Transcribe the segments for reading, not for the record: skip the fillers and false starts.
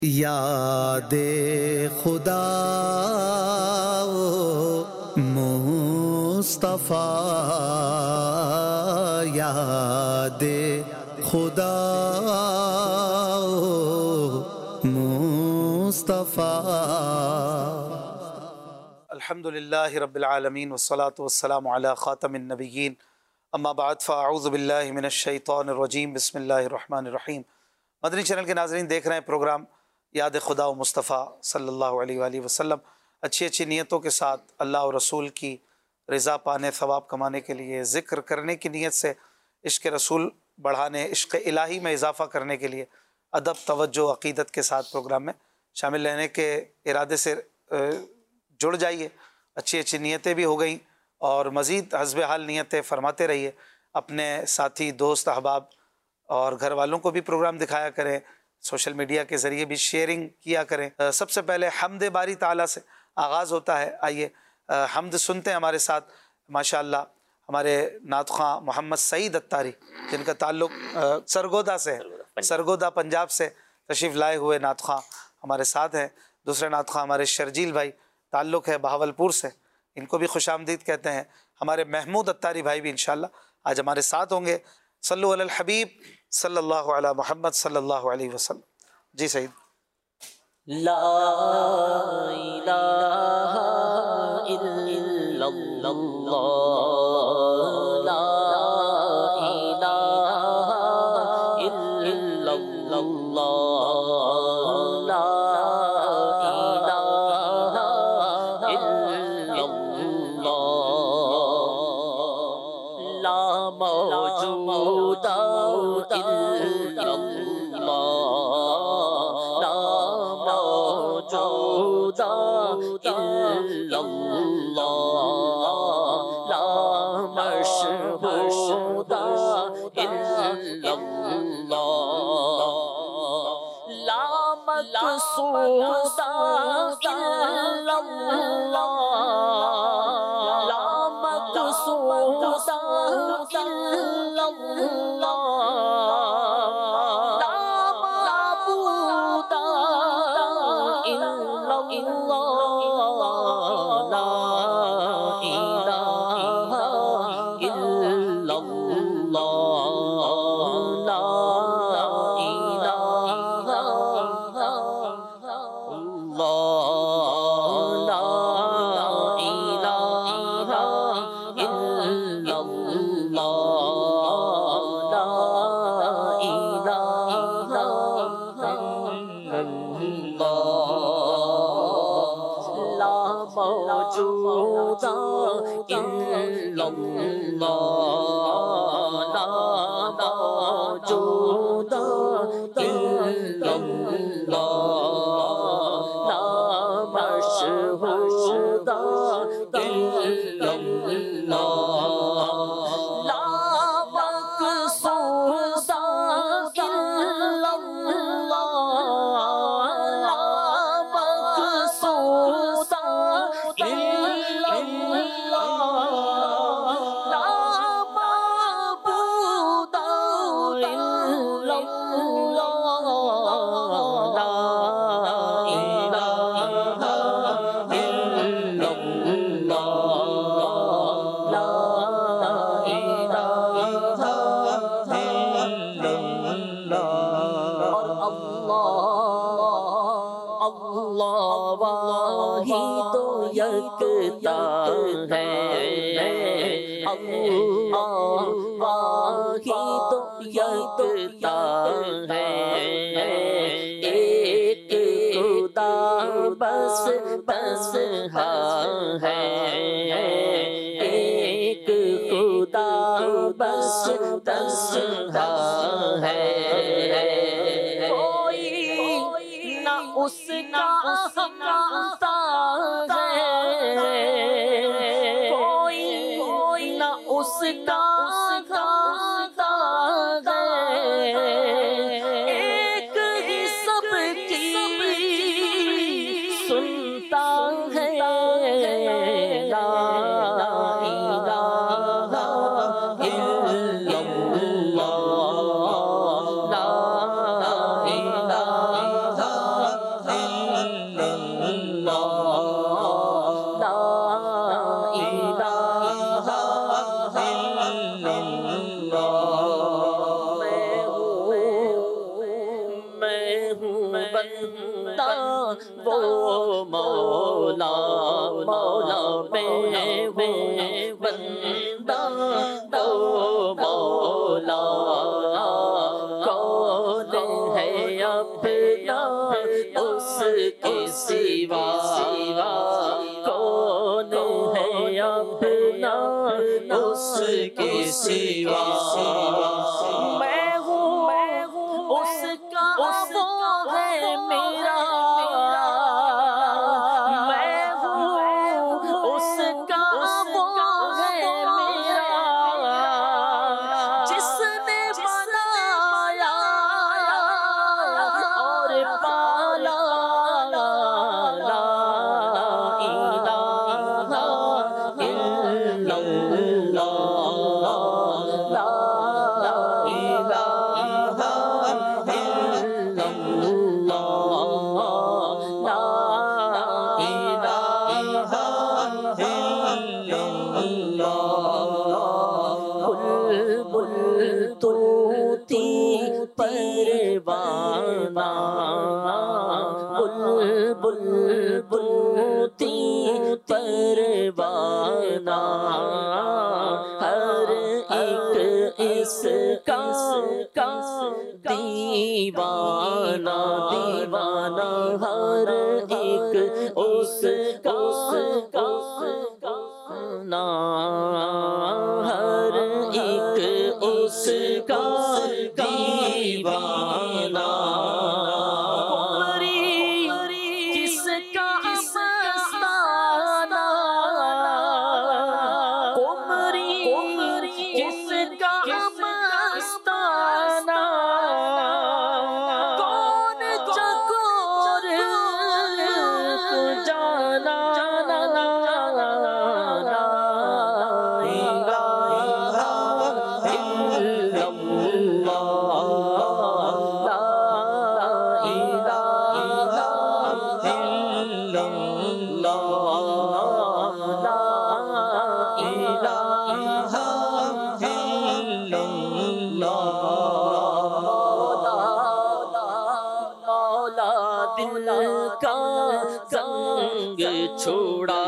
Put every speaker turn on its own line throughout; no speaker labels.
یاد خدا مصطفیٰ، یاد خدا مصطفیٰ۔
الحمدللہ رب العالمین والصلاة والسلام علی خاتم النبیین، اما بعد فاعوذ باللہ من الشیطان الرجیم، بسم اللہ الرحمن الرحیم۔ مدنی چینل کے ناظرین دیکھ رہے ہیں پروگرام یاد خدا و مصطفیٰ صلی اللہ علیہ وآلہ وسلم۔ اچھی نیتوں کے ساتھ اللہ اور رسول کی رضا پانے، ثواب کمانے کے لیے، ذکر کرنے کی نیت سے عشق رسول بڑھانے، عشق الہی میں اضافہ کرنے کے لیے ادب، توجہ، عقیدت کے ساتھ پروگرام میں شامل رہنے کے ارادے سے جڑ جائیے۔ اچھی نیتیں بھی ہو گئیں اور مزید حسب حال نیتیں فرماتے رہیے۔ اپنے ساتھی، دوست، احباب اور گھر والوں کو بھی پروگرام دکھایا کریں، سوشل میڈیا کے ذریعے بھی شیئرنگ کیا کریں۔ سب سے پہلے حمد باری تعالیٰ سے آغاز ہوتا ہے۔ آئیے حمد سنتے ہیں ہمارے ساتھ۔ ماشاءاللہ ہمارے نعت خواں محمد سعید اتاری، جن کا تعلق سرگودا سے ہے، سرگودا پنجاب سے تشریف لائے ہوئے نعت خواں ہمارے ساتھ ہیں۔ دوسرے نعت خواں ہمارے شرجیل بھائی، تعلق ہے بہاولپور سے، ان کو بھی خوش آمدید کہتے ہیں۔ ہمارے محمود اتاری بھائی بھی انشاءاللہ آج ہمارے ساتھ ہوں گے۔ صلو علی الحبیب صلی اللہ علی محمد صلی اللہ علیہ وسلم۔ جی سعید۔
لا الہ الا اللہ، لا الہ الا اللہ، لا الہ الا اللہ، لا موجود الا اللہ، لا موجود الا اللہ، لا مشہود الا اللہ، لا مقصود الا اللہ، لا مقصود الا اللہ، لا معبود الا اللہ، لا الہ الا اللہ، لا الہ الا اللہ، لا الہ الا اللہ، لا الہ الا اللہ، لا موجود الا اللہ، لا موجود الا اللہ، لا مشہود الا اللہ، لا مقصود الا اللہ، لا مقصود الا اللہ، لا معبود الا اللہ، لا الہ الا اللہ، لا الہ الا اللہ۔ اور اللہ واحد و یکتا ہے، اللہ واحد و یکتا ہے، ایک خدا بس ہے، ایک خدا بس ہے، کوئی نہ اس کا ہمتا ہے، کوئی نہ اس کا ہمتا ہے، ایک ہی سب کی سنتا ہے، لا بندہ وہ مولا مولا میں ہوں بندہ وہ مولا کون ہے اپنا اس کے سوا کون ہے اپنا اس کے سوا میں ہوں اس کا وہ ہے میرا میں ہوں اس کا وہ ہے میرا جس نے بنایا اور پالا لا الہ الا اللہ لا بلبل طوطی پروانہ بلبل طوطی پروانہ ہر ایک اس کا دیوانہ دیوانہ ہر ایک اس کا ہر ایک اس کا دیوانہ جس کا مستانہ جس کا مستانہ کون چکور جانا دل کا زنگ چھوڑا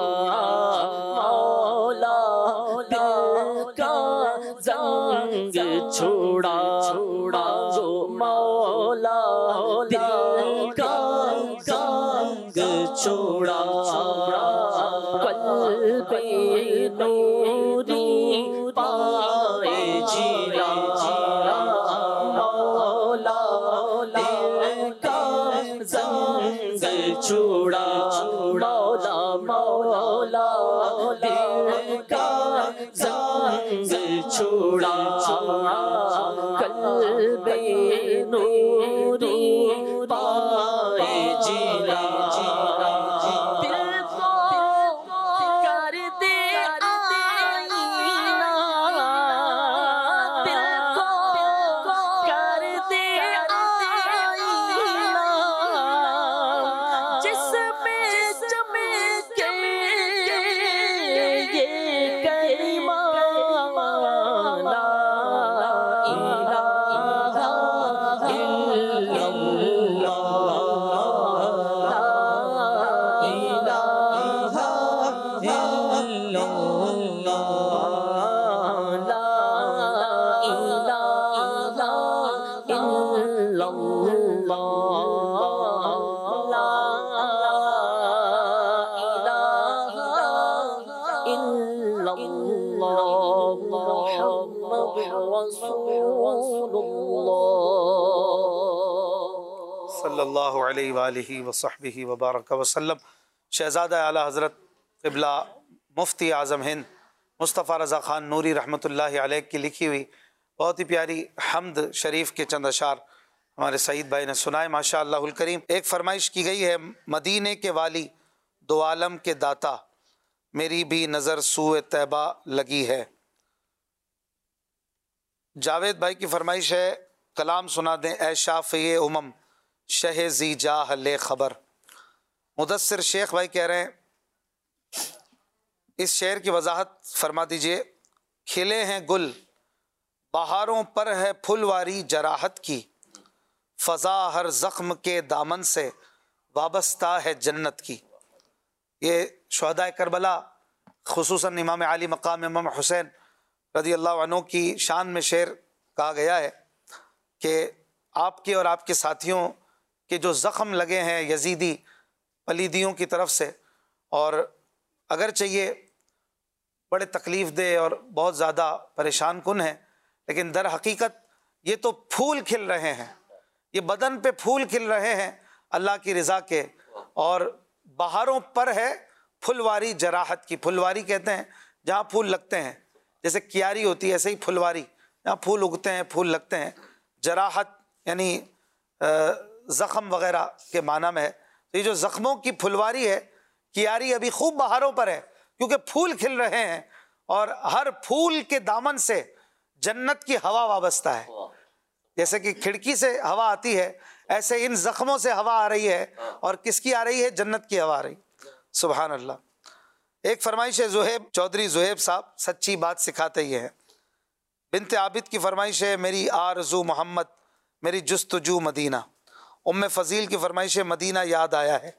مولا دل کا زنگ چھوڑا جو مولا دل کا زنگ چھوڑا قلب نوری پائے جلا مولا دل کا زنگ چھوڑا مولا مولا دل کا زنگ چھوڑا قلب نوری پائے جلا دل کو کر دے آئینہ دل کو کر دے آئینہ جس میں چمکے یہ کلمہ لا الہ الا
صلی اللہ علیہ وآلہ وصحبہ وبارک وسلم۔ شہزادہ اعلیٰ حضرت قبلہ مفتی اعظم ہند مصطفیٰ رضا خان نوری رحمۃ اللہ علیہ کی لکھی ہوئی بہت ہی پیاری حمد شریف کے چند اشعار ہمارے سعید بھائی نے سنائے ماشاء اللہ الکریم۔ ایک فرمائش کی گئی ہے، مدینے کے والی دو عالم کے داتا میری بھی نظر سوئے طیبہ لگی ہے۔ جاوید بھائی کی فرمائش ہے، کلام سنا دیں اے شافعی امم شہ زی جاہ لے خبر۔ مدثر شیخ بھائی کہہ رہے ہیں اس شعر کی وضاحت فرما دیجئے۔ کھلے ہیں گل بہاروں پر ہے پھلواری جراحت کی، فضا ہر زخم کے دامن سے وابستہ ہے جنت کی. یہ شہداء کربلا خصوصاً امام علی مقام امام حسین رضی اللہ عنہ کی شان میں شعر کہا گیا ہے کہ آپ کے اور آپ کے ساتھیوں کے جو زخم لگے ہیں یزیدی پلیدیوں کی طرف سے، اور اگرچہ یہ بڑے تکلیف دہ اور بہت زیادہ پریشان کن ہیں، لیکن در حقیقت یہ تو پھول کھل رہے ہیں، یہ بدن پہ پھول کھل رہے ہیں اللہ کی رضا کے، اور بہاروں پر ہے پھلواری جراحت کی. پھلواری کہتے ہیں جہاں پھول لگتے ہیں، جیسے کیاری ہوتی ہے ایسے ہی پھلواری، جہاں پھول اگتے ہیں پھول لگتے ہیں. جراحت یعنی زخم وغیرہ کے معنی میں ہے. تو یہ جو زخموں کی پھلواری ہے، کیاری ابھی خوب بہاروں پر ہے کیونکہ پھول کھل رہے ہیں، اور ہر پھول کے دامن سے جنت کی ہوا وابستہ ہے. جیسے کہ کھڑکی سے ہوا آتی ہے، ایسے ان زخموں سے ہوا آ رہی ہے، اور کس کی آ رہی ہے؟ جنت کی ہوا آ رہی. سبحان اللہ. ایک فرمائش ہے زہیب چودھری زہیب صاحب، سچی بات سکھاتے یہ ہیں. بنت عابد کی فرمائش ہے میری آرزو محمد، میری جستجو مدینہ. ام فضیل کی فرمائش ہے مدینہ یاد آیا ہے.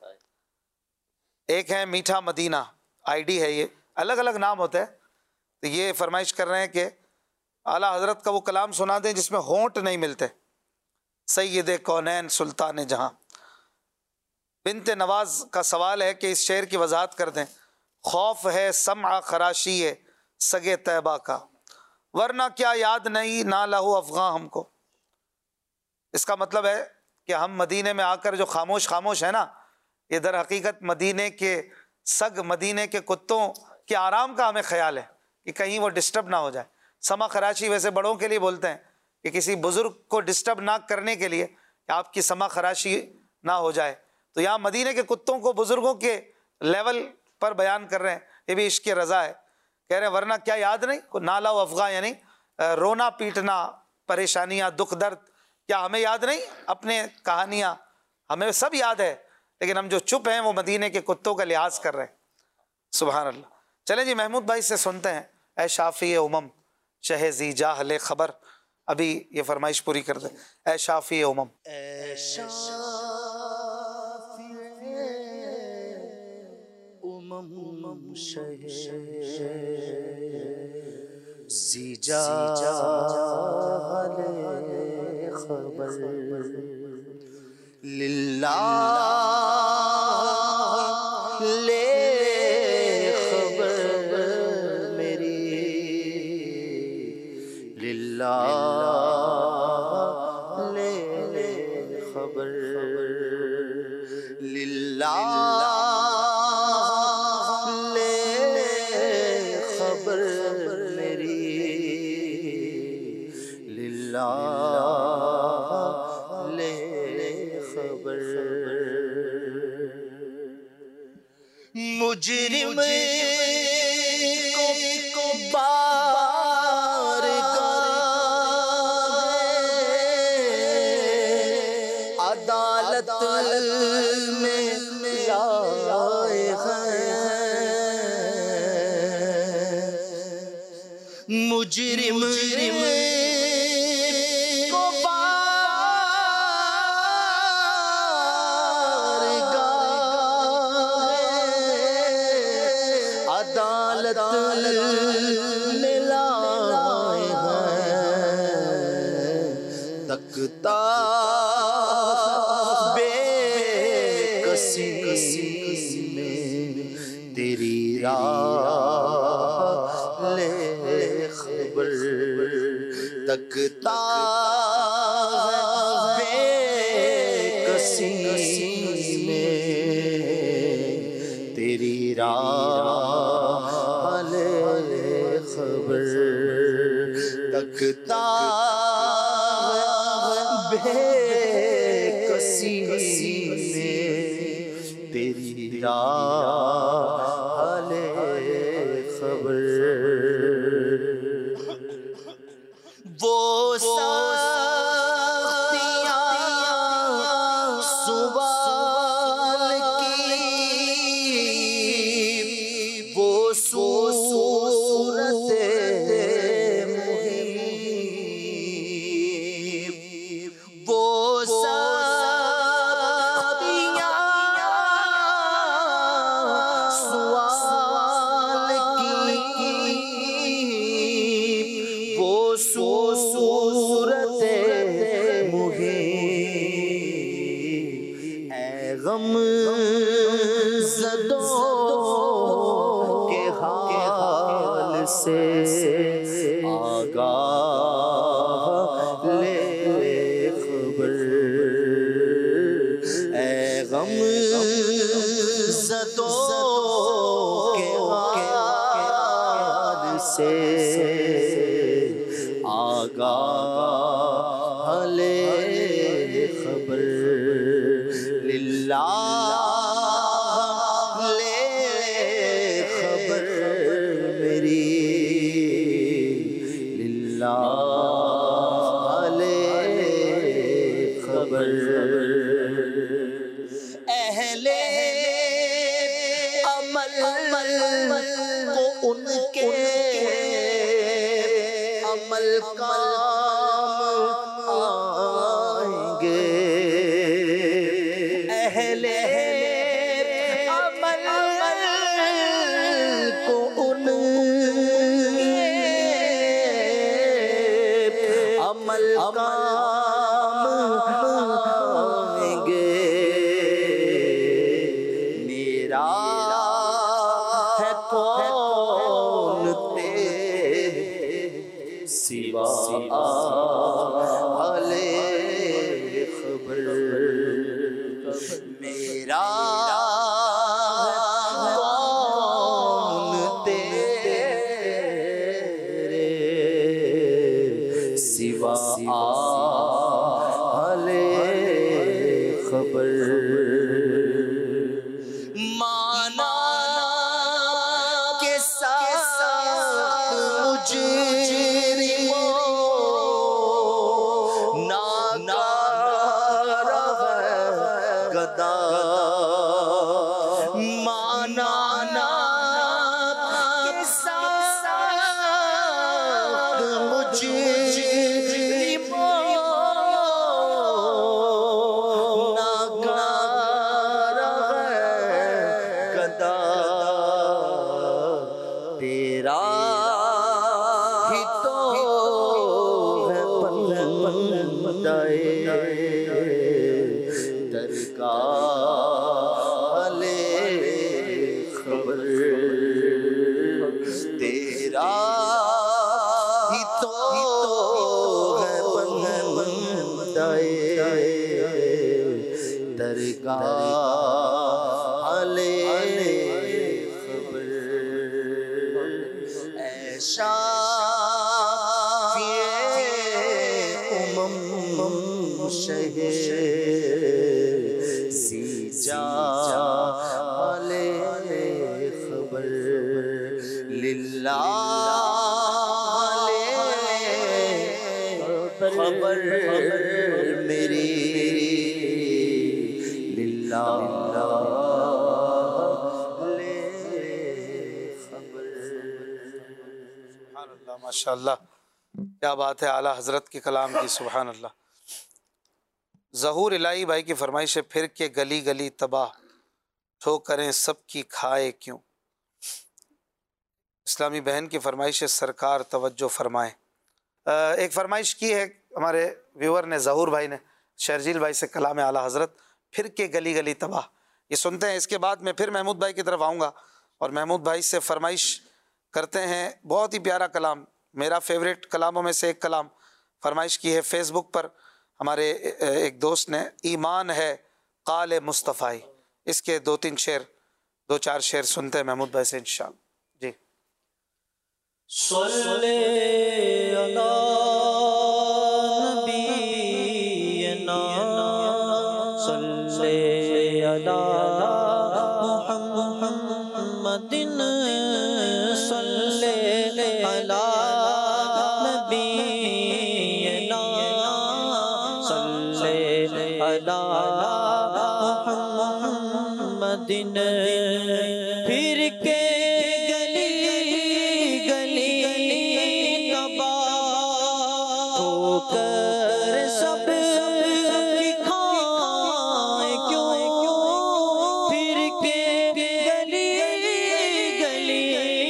ایک ہے میٹھا مدینہ، آئی ڈی ہے، یہ الگ الگ نام ہوتا ہے. تو یہ فرمائش کر رہے ہیں کہ اعلیٰ حضرت کا وہ کلام سنا دیں جس میں ہونٹ نہیں ملتے. سید کونین سلطان جہاں. بنت نواز کا سوال ہے کہ اس شعر کی وضاحت کر دیں. خوف ہے سمع خراشی سگے طیبہ کا، ورنہ کیا یاد نہیں نہ لہو افغاں ہم کو. اس کا مطلب ہے کہ ہم مدینے میں آ کر جو خاموش خاموش ہے نا، یہ در حقیقت مدینے کے سگ، مدینے کے کتوں کے آرام کا ہمیں خیال ہے کہ کہیں وہ ڈسٹرب نہ ہو جائے. سما خراشی ویسے بڑوں کے لیے بولتے ہیں کہ کسی بزرگ کو ڈسٹرب نہ کرنے کے لیے کہ آپ کی سما خراشی نہ ہو جائے. تو یہاں مدینے کے کتوں کو بزرگوں کے لیول پر بیان کر رہے ہیں. یہ بھی عشق کی رضا ہے. کہہ رہے ہیں ورنہ کیا یاد نہیں، نالا و افغاں یعنی رونا پیٹنا، پریشانیاں، دکھ درد، کیا ہمیں یاد نہیں؟ اپنے کہانیاں ہمیں سب یاد ہے، لیکن ہم جو چپ ہیں وہ مدینے کے کتوں کا لحاظ کر رہے ہیں. سبحان اللہ. چلیں جی محمود بھائی سے سنتے ہیں. اے شافی امم شہ ذی جاہل خبر. ابھی یہ فرمائش پوری کر دیں. اے شافی امم،
اے شافی امم شہ ذی جاہل خبر، للہ لے خبر میری، للہ لے خبر، للہ لے خبر میری، للہ لے خبر. مجرم کو بارگاہ عدالت میں لائے ہیں. مجرم کو بارگاہ عدالت میں لائے ہیں. تکتا بے کسی میں تیری راہ لے خبر، تکتا بے کسی میں تیری راہ لے خبر، تکتا بے کسی میں تیری راہ لے خبر. وہ سختیاں سوال کی، وہ صورت محیب، وہ اے غم زدوں کے حال سے آگاہ لے خبر، اے غم زدوں کے حال سے آگاہ لے خبر، للہ لے خبر میری، للہ لے خبر، اہل عمل کو ان کے عمل کام آئیں گے، اہل عمل کو ان کے عمل کام آئیں گے، میرا ہے کون تیرے سوا حالِ خبر، میرا کون تیرے سوا حالِ خبر، مانا کے ساتھ مجرموں ناکار ہے گدا، مانا کے ساتھ مجرموں ناکار ہے گدا، تیرا ہی تو ہے بندہ درگاہ لے خبر، تیرا ہی تو ہے بندہ درگاہ لے خبر، اے شافی امم شہ زیجال خبر، للہ لے خبر میری، للہ لے خبر۔
سبحان اللہ، ماشاء اللہ، کیا بات ہے اعلیٰ حضرت کے کلام کی، سبحان اللہ۔ ظہور الہی بھائی کی فرمائش ہے، پھر کے گلی گلی تباہ ٹھوکریں سب کی کھائے کیوں۔ اسلامی بہن کی فرمائش ہے، سرکار توجہ فرمائیں۔ ایک فرمائش کی ہے ہمارے ویور نے، ظہور بھائی نے شرجیل بھائی سے، کلام اعلیٰ حضرت پھر کے گلی گلی تباہ، یہ سنتے ہیں۔ اس کے بعد میں پھر محمود بھائی کی طرف آؤں گا اور محمود بھائی سے فرمائش کرتے ہیں۔ بہت ہی پیارا کلام، میرا فیوریٹ کلاموں میں سے ایک کلام فرمائش کی ہے فیس بک پر ہمارے ایک دوست نے، ایمان ہے قال مصطفی، اس کے دو چار شعر سنتے ہیں محمود بھائی سے انشاءاللہ۔ جی،
صلی علی نبینا صلی علی محمد صلی علی نبینا صلی علی محمد، پھر کے گلی گلی تباہ ہو کر سب کی کھائیں کیوں، پھر کے گلی گلی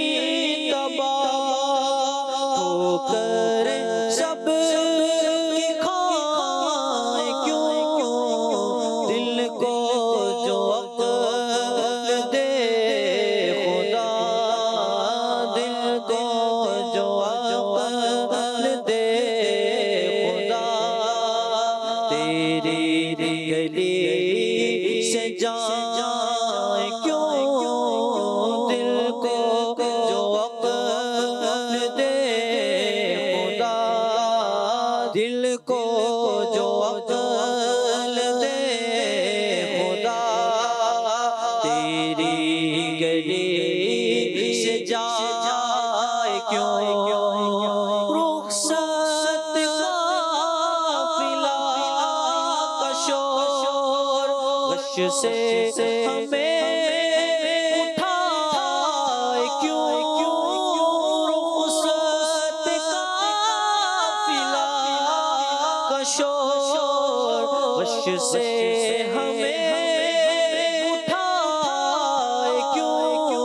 تباہ ہو کر سب کی کھائیں کیوں، دل کو جائے کیوں دل کو جو عقل دے خدا، دل کو جو عقل دے خدا، تیری گلی سے جائے کیوں رخصت قافلہ کا شور غش سے ہمیں اٹھائے کیوں رخصت قافلہ کا شور غش سے ہمیں اٹھائے کیوں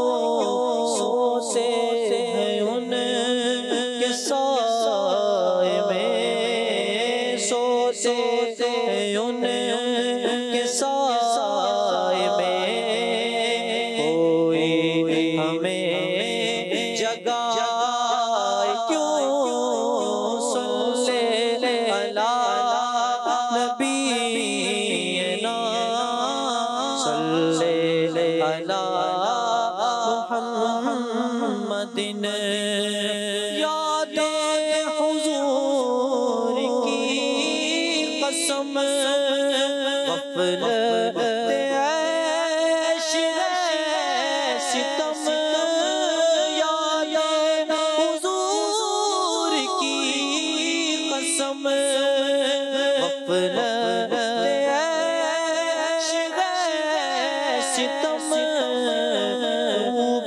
سوتے ہیں ان کے سائے میں، سوتے ہیں ان کے سائے میں، کوئی ہمیں جگائے کیوں صلی علی نبینا صلی علی محمد، یاد حضور کی قسم غفلت عیش ہے ستم، یاد حضور کی قسم غفلت عیش ہے ستم، خوب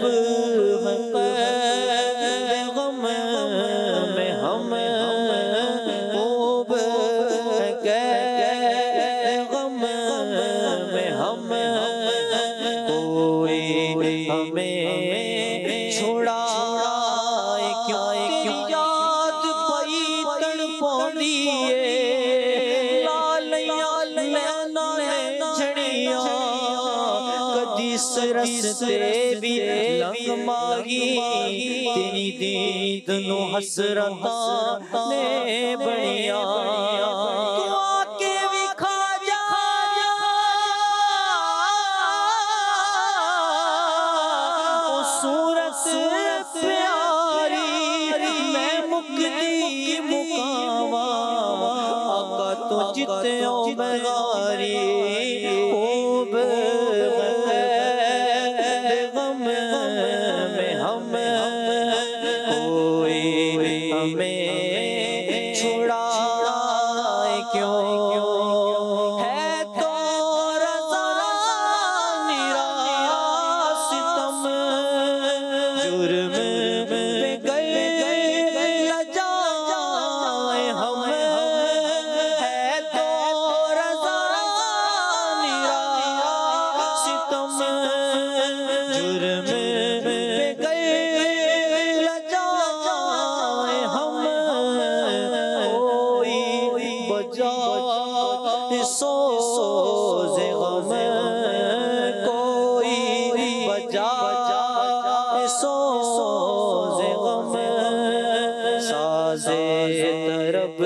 غم میں ہم خوب غم میں ہم، کوئی ہمیں چھڑائے کیوں تیری یاد پئی تڑپوندی ہے، لالیاں لینا جھڑیاں کدی رستے بھی لنگ ماگی، تیری دید نو حسرتاں نے بڑیاں، تو آ کے وکھا جا او صورت پیاری، میں مکدی مقاواں آقا تو جتیوں بغاری، خوب غم میں ہم، کوئی ہمیں چھڑائے کیوں، ہے تو رضا میرا ستم، جرم پہ گئے لجائے ہم، ہے تو رضا میرا ستم، جرم پہ گئے لجائے ہم، کوئی بجا سوز غم، کوئی بجا سوز غم، ساز طرب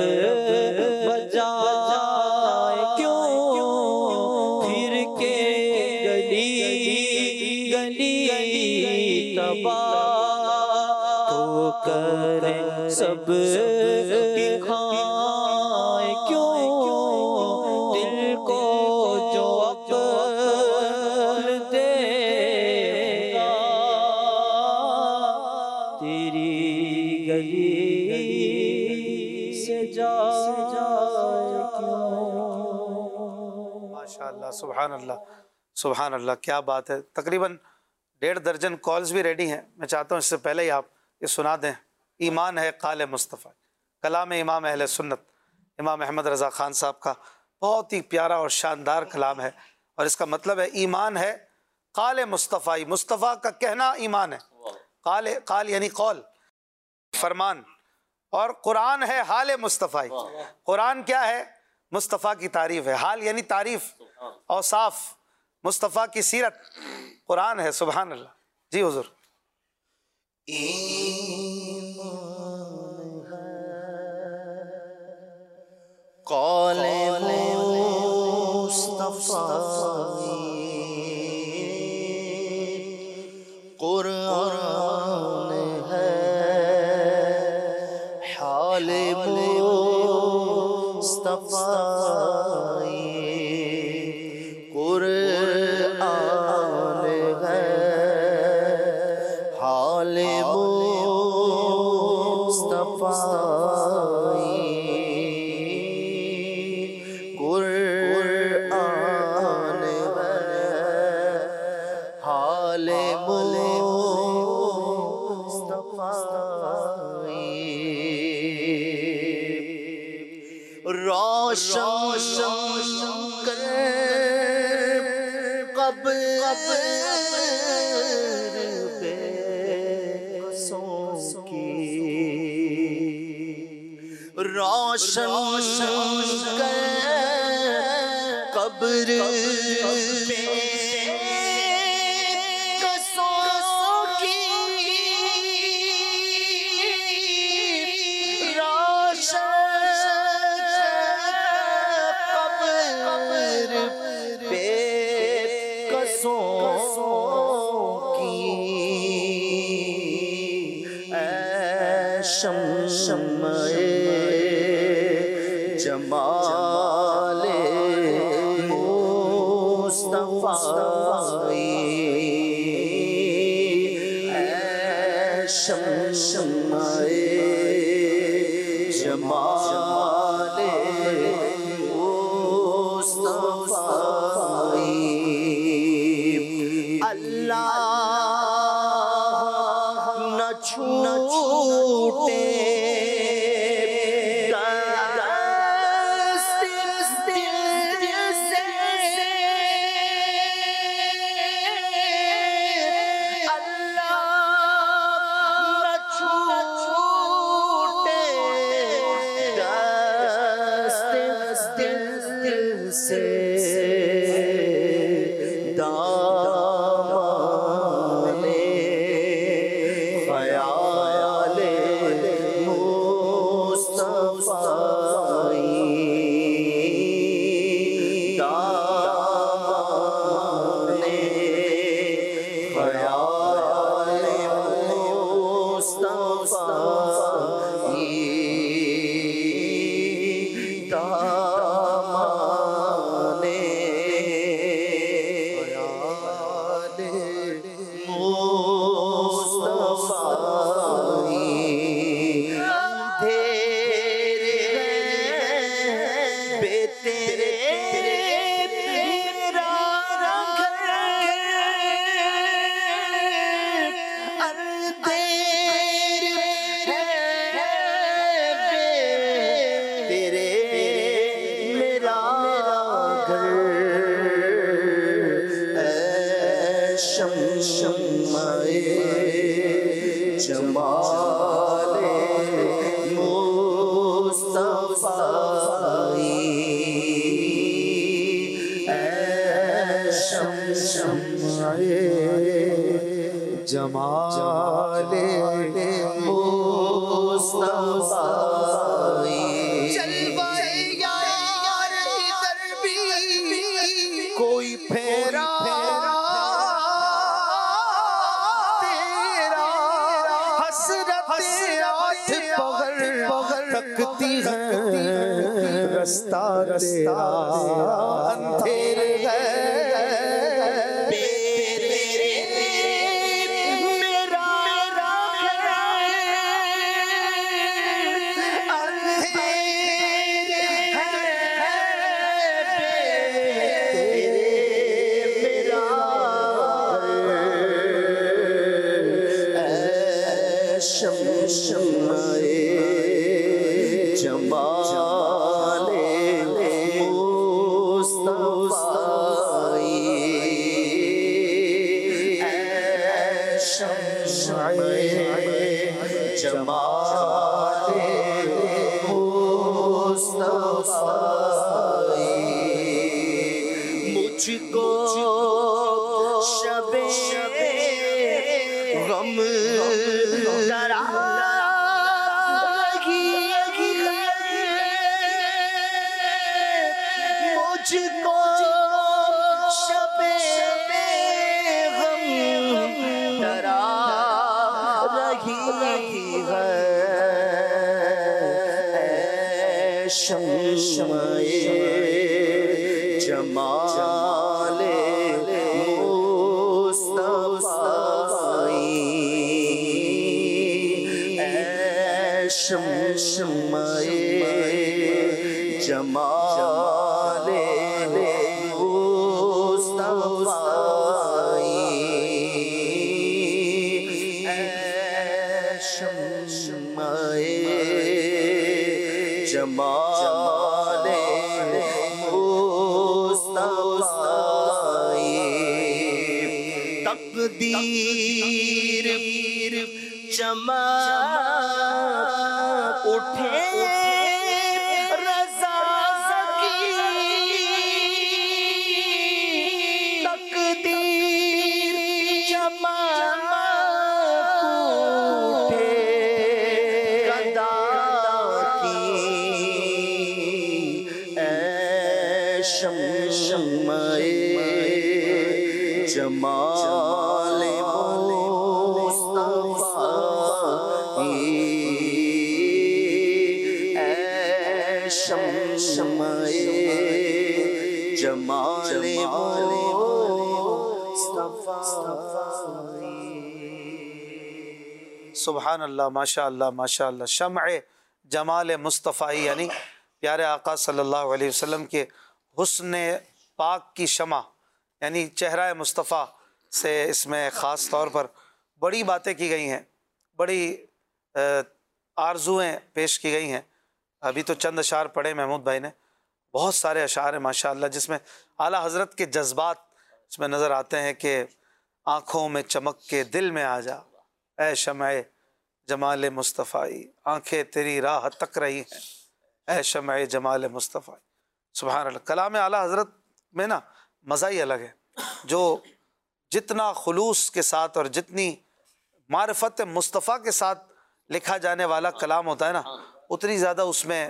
بجائے کیوں پھر کے گلی گلی تباہ ہو کر سب کی کھائے کیوں دل کو جو عقل دے گا، تیری گلی سے جائے کیوں۔
ماشاءاللہ، سبحان اللہ، سبحان اللہ، کیا بات ہے۔ تقریباً 1.5 درجن کالز بھی ریڈی ہیں، میں چاہتا ہوں اس سے پہلے ہی آپ یہ سنا دیں۔ ایمان ہے قال مصطفیٰ، کلام امام اہل سنت امام احمد رضا خان صاحب کا بہت ہی پیارا اور شاندار کلام ہے، اور اس کا مطلب ہے ایمان ہے قال مصطفیٰ، مصطفیٰ کا کہنا ایمان ہے، قال یعنی قول، فرمان، اور قرآن ہے حال مصطفیٰ۔ قرآن کیا ہے؟ مصطفیٰ کی تعریف ہے، حال یعنی تعریف، اوصاف، مصطفیٰ کی سیرت قرآن ہے۔ سبحان اللہ۔ جی حضور۔
قول مصطفیٰ
روشن کر قبر بے قصوں کی، روشن کر قبر بے قصوں کی، شمع جمال مصطفی، شمع جمال مصطفی، اللہ نہ چھوٹے جمال مصطفی، شمع جمال مصطفی، جلوہ یار ادھر بھی کوئی پھیرا تکتی ہے رستہ تیرا اندھیر ہے، میرا اندھیر ہے، شمع جمال مصطفی، شمع جمال مصطفی، مجھ کو شب غم ڈرا شمع جمال مصطفی، شمع جمال مصطفی، جمال مصطفی تقدیر چمک اٹھے رضا کی تقدیر چمک اٹھے گدا کی اے شمع جمال جمال
سبحان اللہ، ماشاء اللہ ماشاء اللہ. شمع جمال مصطفی یعنی پیارے آقا صلی اللہ علیہ وسلم کے حسن پاک کی شمع، یعنی چہرہ مصطفیٰ سے اس میں خاص طور پر بڑی باتیں کی گئی ہیں، بڑی آرزوئیں پیش کی گئی ہیں. ابھی تو چند اشعار پڑھے محمود بھائی نے، بہت سارے اشعار ہیں ماشاء اللہ جس میں اعلیٰ حضرت کے جذبات اس میں نظر آتے ہیں کہ آنکھوں میں چمک کے دل میں آ جا اے شمع جمال مصطفی، آنکھیں تیری راہ تک رہی ہیں اے شمع جمال مصطفی. سبحان اللہ. کلام اعلیٰ حضرت میں نا مزہ ہی الگ ہے، جو جتنا خلوص کے ساتھ اور جتنی معرفت مصطفیٰ کے ساتھ لکھا جانے والا کلام ہوتا ہے نا، اتنی زیادہ اس میں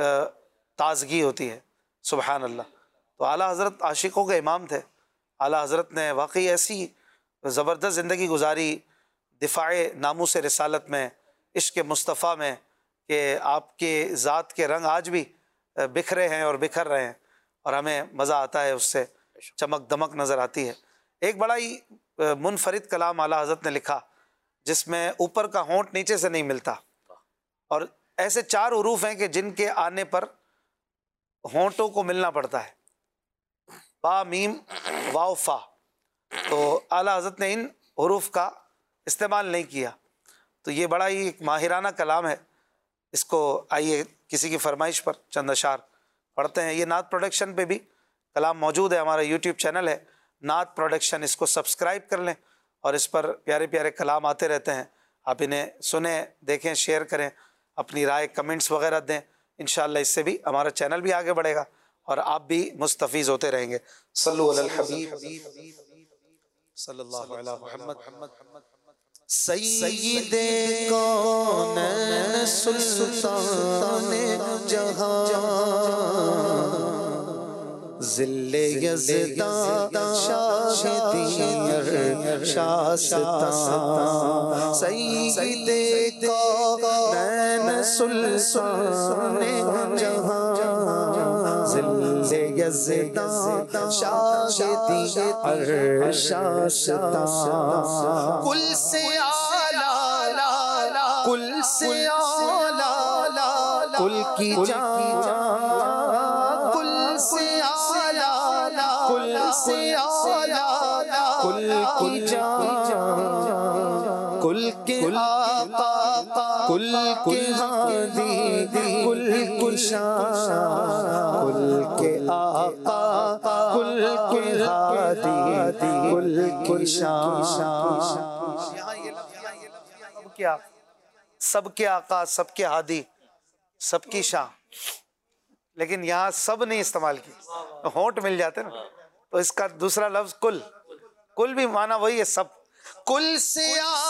تازگی ہوتی ہے. سبحان اللہ. تو اعلیٰ حضرت عاشقوں کے امام تھے. اعلیٰ حضرت نے واقعی ایسی زبردست زندگی گزاری دفاع ناموس رسالت میں، عشق مصطفیٰ میں، کہ آپ کے ذات کے رنگ آج بھی بکھرے ہیں اور بکھر رہے ہیں، اور ہمیں مزہ آتا ہے، اس سے چمک دمک نظر آتی ہے. ایک بڑا ہی منفرد کلام اعلیٰ حضرت نے لکھا جس میں اوپر کا ہونٹ نیچے سے نہیں ملتا، اور ایسے 4 حروف ہیں کہ جن کے آنے پر ہونٹوں کو ملنا پڑتا ہے، با میم واو فا. تو اعلیٰ حضرت نے ان حروف کا استعمال نہیں کیا. تو یہ بڑا ہی ایک ماہرانہ کلام ہے. اس کو آئیے کسی کی فرمائش پر چند اشعار پڑھتے ہیں. یہ نعت پروڈکشن پہ بھی کلام موجود ہے، ہمارا یوٹیوب چینل ہے نعت پروڈکشن، اس کو سبسکرائب کر لیں اور اس پر پیارے پیارے کلام آتے رہتے ہیں. آپ انہیں سنیں، دیکھیں، شیئر کریں، اپنی رائے کمنٹس وغیرہ دیں. انشاءاللہ اس سے بھی ہمارا چینل بھی آگے بڑھے گا اور آپ بھی مستفیض ہوتے رہیں گے. صلو علی الحبیب صلی اللہ علیہ محمد.
سید کونین سلطان جہاں ذل یزدان شاہدین شاستان. سید کونین سلطان جہاں ذل یزدان شاہدین شاستان. کل سے آلہ کل سے آلہ کل کی جان، کل سے آلہ کل سے آلہ کل کی جان، کل کے آقا کل کے ہادی کل کی شان، کل کے آقا کل کے ہادی کل کی شان.
سب کے آقا، سب کے ہادی، سب کی شان، لیکن یہاں سب نہیں استعمال کی، ہونٹ مل جاتے نا، تو اس کا دوسرا لفظ کل، کل بھی معنی وہی ہے سب.
کل سے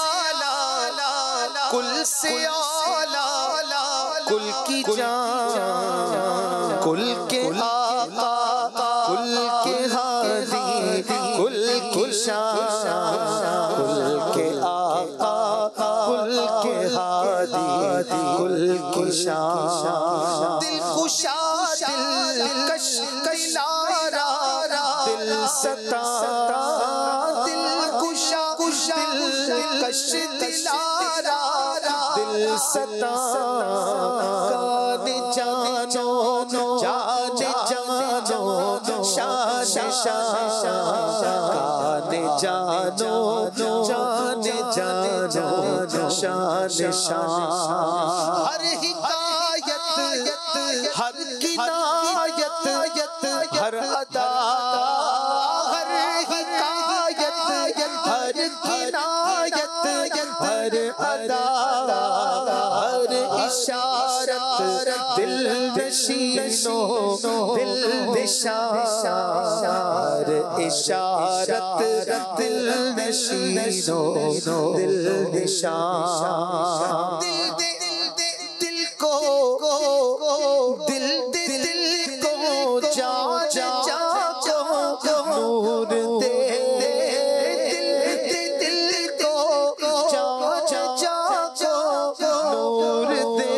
آلہ کل سے آلہ کل کی جان، کل کے آقا کل کے ہادی کل کی شان، کل کے آقا کل کے ہادی کل کی شان. دل کشا دلکش دلارا دل ستا، دل کشا دلکش دلارا دل ستا. کان جانو جان جانو شان شان، کان جانو جان جانو شان شان. ہر حکایت ہر کنایت ہر ادا ہر حکایت ہر کنایت ہر ادا ہر اشارت دل نشینوں دل نشان ہر اشارت دل نشینوں دل نشان دل کو دل کو جا نور دے دل کو جا نور دے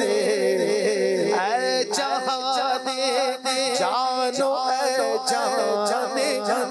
اے جہانے جانو اے جہانے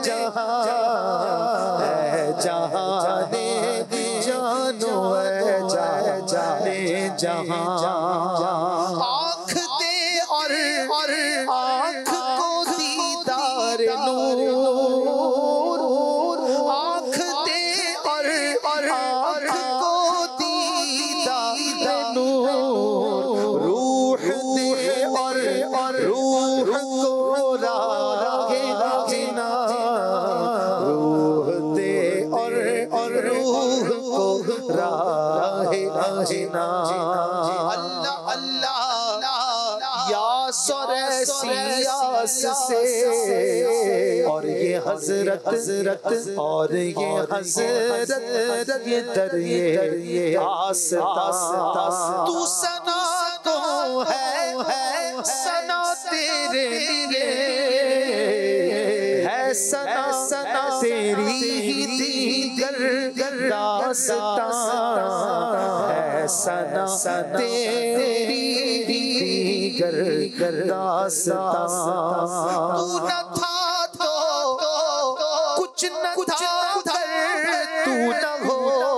جہانے جانو اے جانے جہاں آنکھ دے اور آنکھ کو دیدار نور آنکھ دے اور آنکھ کو دیدار نور روح دے اور روح کو راہ جنا روح دے اور روح کو راہ جنا اللہ اللہ یاس اور سیاس سے اور یہ حضرت اور یہ حضرت یہ در یہ آستان تو سنا تو ہے سنا تیرے لیے ہے سنا تیری ہی دیگر داستان ہے سنا تیری دیگر داستان تو نہ تھا تو کچھ نہ تھا تو نہ ہو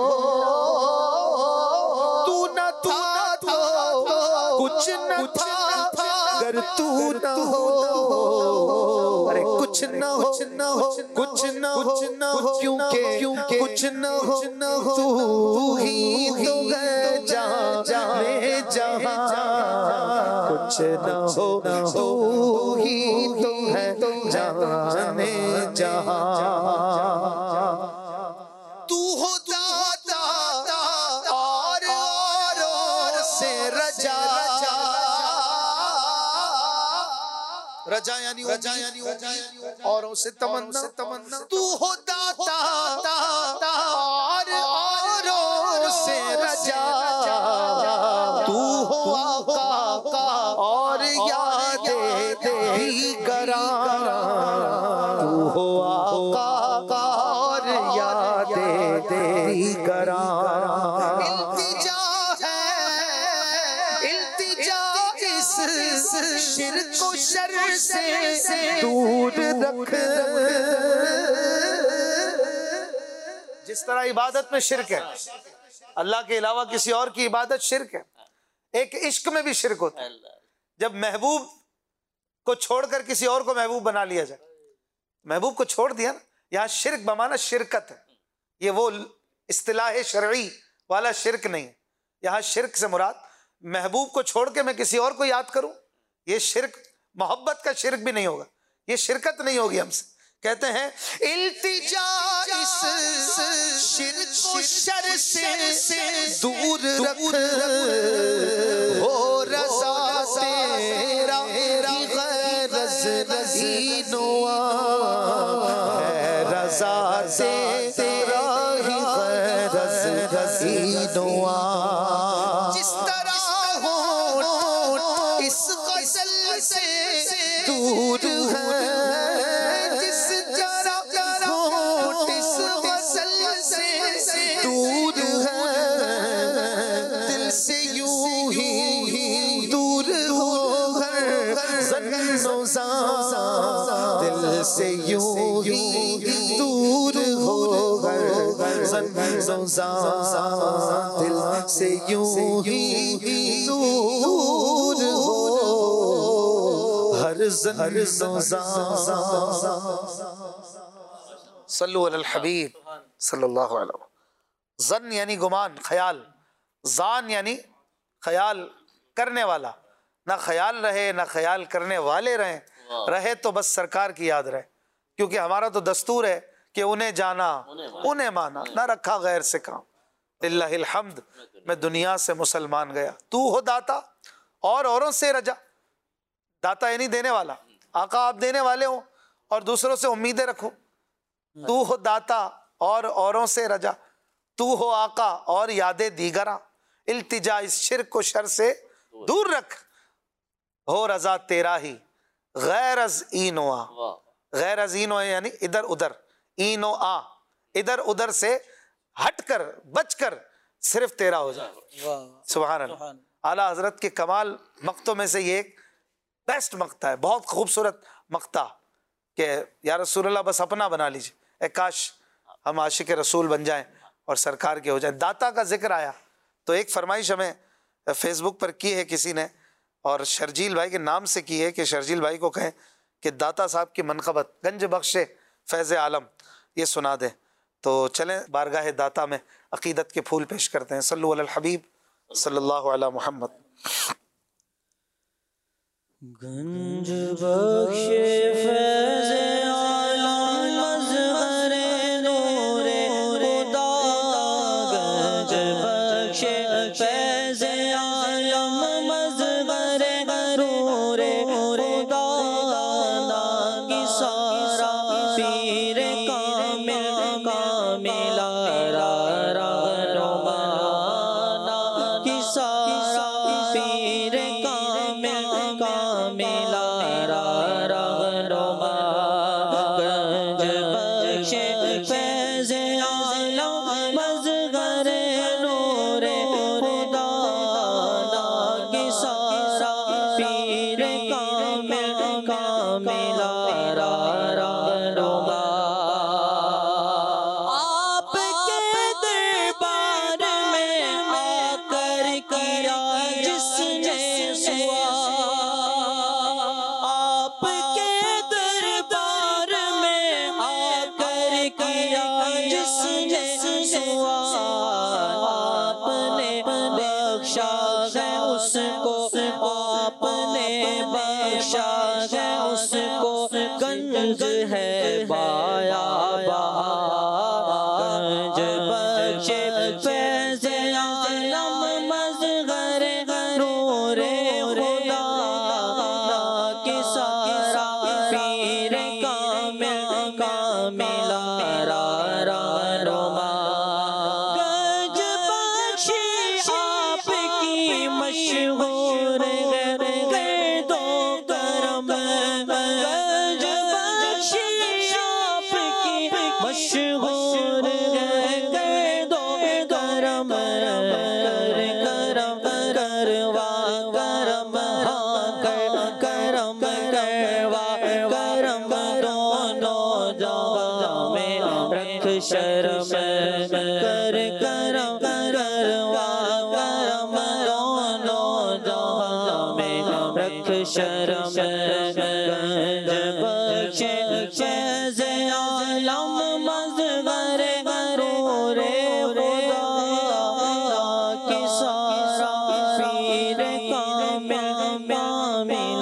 تو نہ تھا تو کچھ نہ تھا اگر تو نہ ہو ارے کچھ نہ ہو کچھ نہ ہو کیونکہ کچھ نہ ہو تو ہی تو ہے جہاں کچھ نہ ہو تو ہی تو ہے جانے جہاں تو ہو داتا اور سے رجا رجا یعنی اوروں سے تمنا تو ہو داتا اوروں سے رجا تو ہو آقا اور یاد دیگران تو ہو آقا اور یاد دیگران التجا اس شرک و شر سے دور رکھ جس طرح عبادت میں شرک ہے اللہ کے علاوہ کسی اور کی عبادت شرک ہے ایک عشق میں بھی شرک ہوتا ہے جب محبوب کو چھوڑ کر کسی اور کو محبوب بنا لیا جائے محبوب کو چھوڑ دیا نا یہاں شرک بمانا شرکت ہے یہ وہ اصطلاح شرعی والا شرک نہیں ہے یہاں شرک سے مراد محبوب کو چھوڑ کے میں کسی اور کو یاد کروں یہ شرک محبت کا شرک بھی نہیں ہوگا یہ شرکت نہیں ہوگی ہم سے کہتے ہیں التجا اس شرک و شر سے دور رکھ ہو رضا تیرا غرض نزینوا ہے رضا تیرا غرض نزینوا جس طرح ہو اس غزل سے دور ہے دل سے یوں ہی دور ہو دل سے یوں ہی دور ہو ہر صلو علی الحبیب صلی اللہ علیہ وسلم ظن یعنی گمان خیال زان یعنی خیال کرنے والا نہ خیال رہے نہ خیال کرنے والے رہیں، رہے تو بس سرکار کی یاد رہے، کیونکہ ہمارا تو دستور ہے کہ انہیں جانا انہیں مانا، نہ رکھا غیر سے کام۔ للہ الحمد، میں دنیا سے مسلمان گیا۔ تو ہو داتا اور اوروں سے رجا، داتا یعنی دینے والا، آقا آپ دینے والے ہوں اور دوسروں سے امیدیں رکھو۔ تو ہو داتا اور اوروں سے رجا، تو ہو آقا اور یادیں دیگراں، التجا اس شرک و شر سے دور رکھ، ہو رضا تیرا ہی غیر از این و آ۔ غیر از این و یعنی ادھر ادھر، این و آ ادھر ادھر سے ہٹ کر بچ کر صرف تیرا ہو جائے۔ سبحان اللہ۔ اعلیٰ حضرت کے کمال مقتوں میں سے یہ ایک بیسٹ مقطع ہے، بہت خوبصورت مقطع کہ یا رسول اللہ بس اپنا بنا لیجیے، اے کاش ہم عاشق رسول بن جائیں اور سرکار کے ہو جائیں۔ داتا کا ذکر آیا تو ایک فرمائش ہمیں فیس بک پر کی ہے کسی نے، اور شرجیل بھائی کے نام سے کی ہے کہ شرجیل بھائی کو کہیں کہ داتا صاحب کی منقبت گنج بخش فیض عالم یہ سنا دیں۔ تو چلیں بارگاہ داتا میں عقیدت کے پھول پیش کرتے ہیں۔ صلو علی الحبیب صلی اللہ علی محمد۔
گنج بخش فیض عالم مظہر نور خدا، گنج بخش فیض عالم مظہر نور خدا، کی سارا پیر کامل کامل رہنما، کی سارا پیر کامل کامل رہنما، گنج بخش فیض عالم مظہر نور خدا، کی سارا پیر کامل کامل رہنما۔ آپ کے دربار میں آ کر کیا جس نے سوال، آپ کے دربار میں آ کر کیا جس نے سوال، آپ نے بخشا ہے اس کو، آپ نے بخشا ہے اس کو، گنج ہے بیابان، گنج بخش فیض عالم مظہر نور خدا، کی سارا پیر کامل کامل رہنما، گنج بخش آپ کی مشہور گرد و کرم، گنج بخش آپ کی مشہور گرد و کرم، کرم کروا کرم ہاں کرم کروا کرم، دونوں جہاں میں رکھ شرم، کر کرم کروا کرم، دونوں جہاں میں رکھ شرم، گنج بخش فیض عالم مظہر نور خدا، کی سارا پیر کامل کامل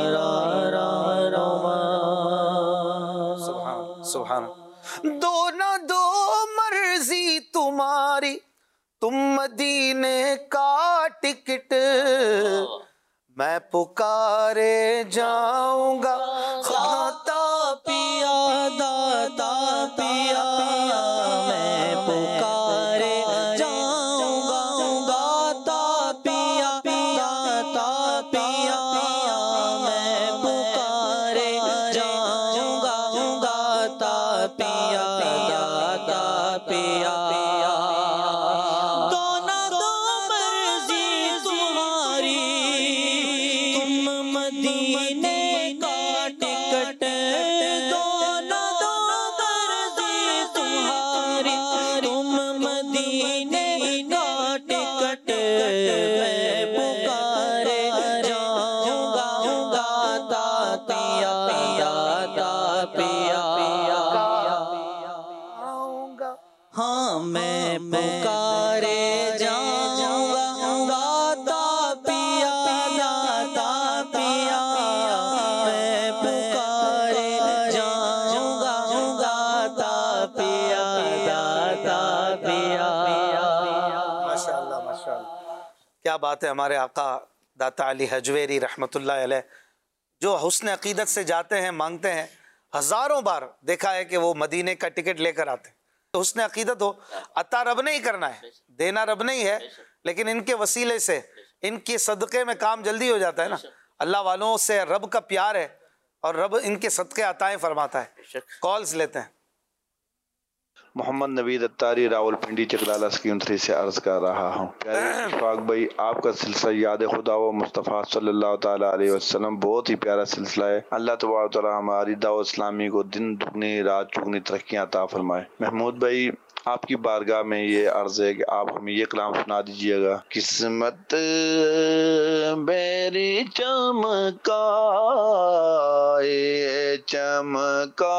رہنما۔
سبحان دو نہ دو مرضی تمہاری، تم مدینے کا ٹکٹ، میں پکارے جاؤں گا
داتا پیا داتا پیا، میں پکارے جاؤں گا داتا پیا داتا پیا، میں پکارے جاؤں گا داتا پیا داتا پیا، دو نہ دو مرضی تمہاری، تم مدینے کا ٹکٹ، دو نہ دو مرضی تمہاری، تم مدینے کا ٹکٹ، میں پکارے جاؤں گا داتا پیا داتا پیا، ہاں میں پکارے جاؤں گا داتا پیا داتا
کیا بات ہے، ہمارے آقا داتا علی حجویری رحمۃ اللہ علیہ جو حسن عقیدت سے جاتے ہیں، مانگتے ہیں، ہزاروں بار دیکھا ہے کہ وہ مدینے کا ٹکٹ لے کر آتے ہیں۔ تو حسن عقیدت ہو، عطا رب نے ہی کرنا ہے، دینا رب نے ہی ہے، لیکن ان کے وسیلے سے، ان کے صدقے میں کام جلدی ہو جاتا ہے نا۔ اللہ والوں سے رب کا پیار ہے اور رب ان کے صدقے عطائیں فرماتا ہے۔ کالز لیتے ہیں۔
محمد نوید اتاری راول پنڈی چکلالہ اسکیم 3 سے عرض کر رہا ہوں۔ پیارے اشفاق بھائی، آپ کا سلسلہ یاد خدا و مصطفیٰ صلی اللہ تعالیٰ علیہ وسلم بہت ہی پیارا سلسلہ ہے۔ اللہ تبارک و تعالیٰ ہماری دعوت اسلامی کو دن دگنی رات چگنی ترقیاں عطا فرمائے۔ محمود بھائی، آپ کی بارگاہ میں یہ عرض ہے کہ آپ ہمیں یہ کلام سنا دیجیے گا۔ قسمت میری چمکا چمکا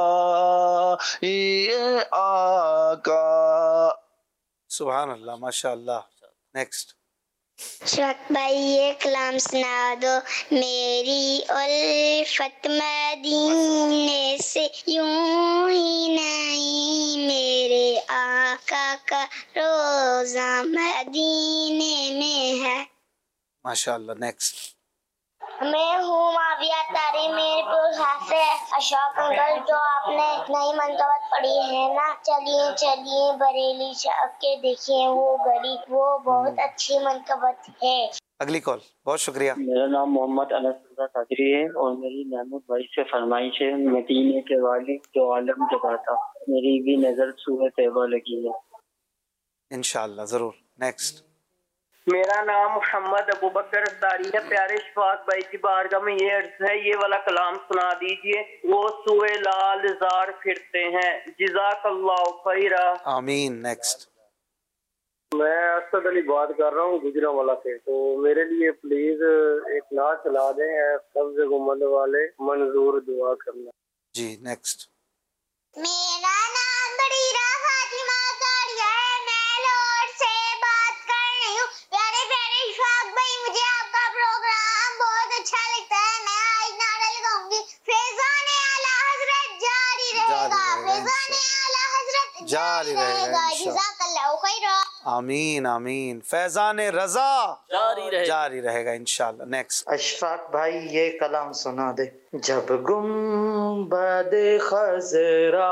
یہ آقا۔
سبحان اللہ، ماشاء اللہ۔ نیکسٹ۔
اشفاق بھائی یہ کلام سنا دو۔ میری الفت مدینے سے یوں ہی نہیں، میرے آقا کا روزہ مدینے میں ہے۔
ماشاء اللہ۔ نیکسٹ۔
میں ہوں معاویہ تاری، میرے پاس ہے اشفاق انکل جو آپ نے نئی منقبت پڑھی ہے نا، چلیے چلیے بریلی شاہ کے دیکھیے وہ گلی، وہ بہت اچھی منقبت ہے۔
اگلی کال۔ بہت شکریہ۔
میرا نام محمد انس رضا قادری ہے اور میری محمود بھائی سے فرمائش ہے مدینے کے والد جو عالم جگہ تھا، میری بھی نظر سورہ طیبہ لگی ہے۔
انشاءاللہ ضرور۔ نیکسٹ۔
میرا نام محمد ابو بکر اصداری ہے۔ پیارے اشفاق بھائی کی بارگاہ میں یہ عرض ہے، یہ والا کلام سنا دیجئے۔ وہ سوئے لال زار پھرتے ہیں، جزاک اللہ خیرہ۔
آمین۔ نیکسٹ۔
میں اسد علی بات کر رہا ہوں گجرانوالہ سے، تو میرے لیے پلیز ایک نعت چلا دیں، قبض گنبد والے منظور دعا کرنا۔
جی نیکسٹ۔
میرا نام بڑیرہ فاطمہ تاریہ ہے، میں لاہور سے بات کر رہی ہوں۔ پیارے پیارے اشفاق بھائی، مجھے آپ کا پروگرام بہت اچھا لگتا ہے۔ میں آج نعرہ لگاؤں گی، فیضان اعلیٰ حضرت جاری رہے گا، فیضان اعلیٰ حضرت جاری رہے گا، جزاک اللہ خیر۔
آمین آمین۔ فیضان رضا جاری رہے گا انشاءاللہ۔ نیکسٹ۔
اشفاق بھائی یہ کلام سنا دے۔ جب گنبد خضرا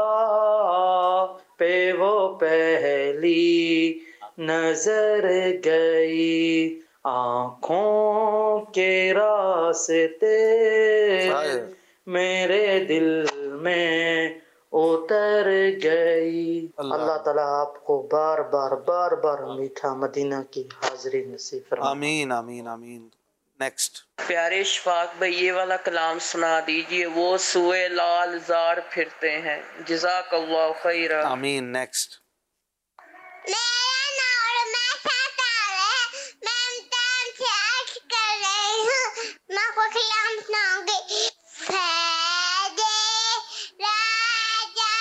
پہ وہ پہلی نظر گئی، آنکھوں کے راستے میرے دل میں اتر گئی۔ اللہ تعالیٰ آپ کو بار بار میٹھا مدینہ کی حاضری نصیب فرمائے۔
آمین آمین آمین۔ نیکسٹ۔
پیارے اشفاق بھائی یہ والا کلام سنا دیجئے۔ وہ سوئے لال زار پھرتے ہیں، جزاک اللہ خیرہ۔
آمین۔ نیکسٹ۔
میرا نام میٹھا ہے، میں امتحان سے عرض کر رہی ہوں، میں کو کلام سناؤں گی۔ فیض راجہ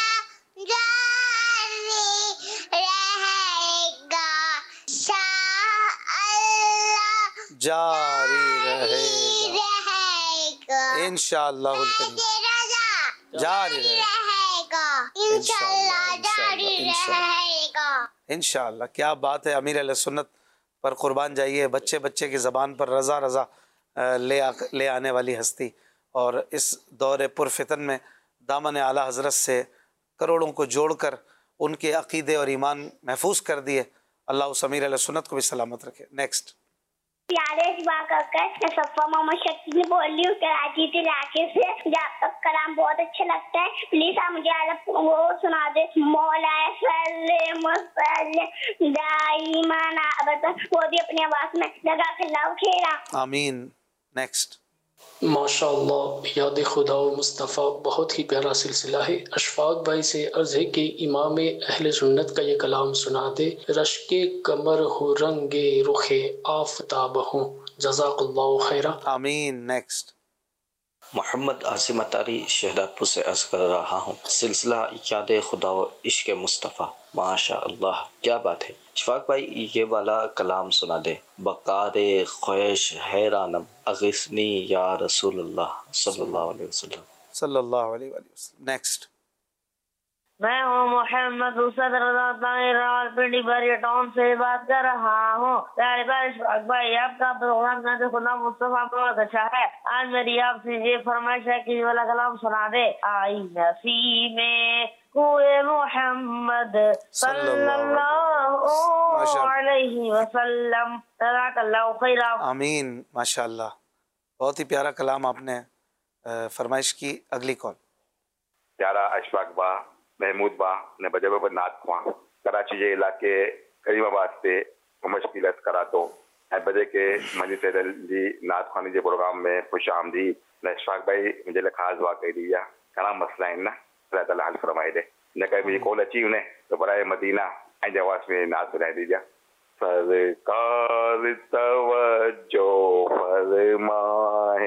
جاری رہے گا،
انشاءاللہ الکریم جاری رہے گا،
انشاءاللہ جاری رہے گا۔
انشاءاللہ۔ کیا بات ہے، امیر اہل سنت پر قربان جائیے، بچے بچے کی زبان پر رضا رضا لے آنے والی ہستی، اور اس دور پرفتن میں دامن اعلیٰ حضرت سے کروڑوں کو جوڑ کر ان کے عقیدے اور ایمان محفوظ کر دیے۔ اللہ اس امیر اہل سنت کو بھی سلامت رکھے۔ نیکسٹ۔
پیارے اشفاق کر میں صفا محمد شکتی بول رہی ہوں کراچی کے علاقے سے۔ مجھے آپ کا کلام بہت اچھا لگتا ہے، پلیز آپ مجھے وہ سنا دیں، مولا سلم وسلم دائما ابدا، وہ بھی اپنی آواز میں لگا کے لاؤ کھیرا۔
آمین۔ نیکسٹ۔
ماشاء اللہ، یاد خدا و مصطفیٰ بہت ہی پیارا سلسلہ ہے۔ اشفاق بھائی سے عرض ہے کہ امام اہل سنت کا یہ کلام سنا دے۔ رشک قمر ہو رنگ رخ آفتاب ہوں، جزاک اللہ خیرہ۔
آمین۔ نیکسٹ۔
محمد عاصم اتاری شہدادپور سے عرض کر رہا ہوں، سلسلہ یاد خدا و عشق مصطفیٰ۔ ماشاء اللہ، کیا بات ہے۔ اشفاق بھائی یہ والا کلام سنا دے۔ بقار خویش حیرانم اغثنی یا رسول اللہ صلی اللہ علیہ وسلم۔
صلی اللہ علیہ وسلم۔ نیکسٹ۔
میں ہوں محمد اسد رضا راولپنڈی بری ٹاؤن سے بات کر رہا ہوں. پیارے اشفاق بھائی آپ کا پروگرام نازل خدا مصطفیٰ بہت اچھا ہے. آج میری آپ سے یہ فرمائش ہے کہ یہ والا کلام سنا دے. آئی نسی میں کوئے محمد صلی اللہ علیہ وسلم. جزاک اللہ خیرا.
آمین. ماشاء اللہ بہت ہی پیارا کلام آپ نے فرمائش کی. اگلی کال.
پیارا اشفاق با محمود با نے بجے پر نات خواں کراچی کے علاقے کریم آباد سے مشکلت کرا تو بجے کے منی تیرل جی نات خوانی کے پروگرام میں خوش آمدید. اشفاق بھائی مجھے خاص دعا کہہ دیا کلام مسئلہ ہے نا اللہ تعالیٰ حل فرمائے دے. نہ کہ مجھے کال اچھی انہیں تو برائے مدینہ این آواز میں نات سنائی دیجیے. سرکار توجہ فرمائے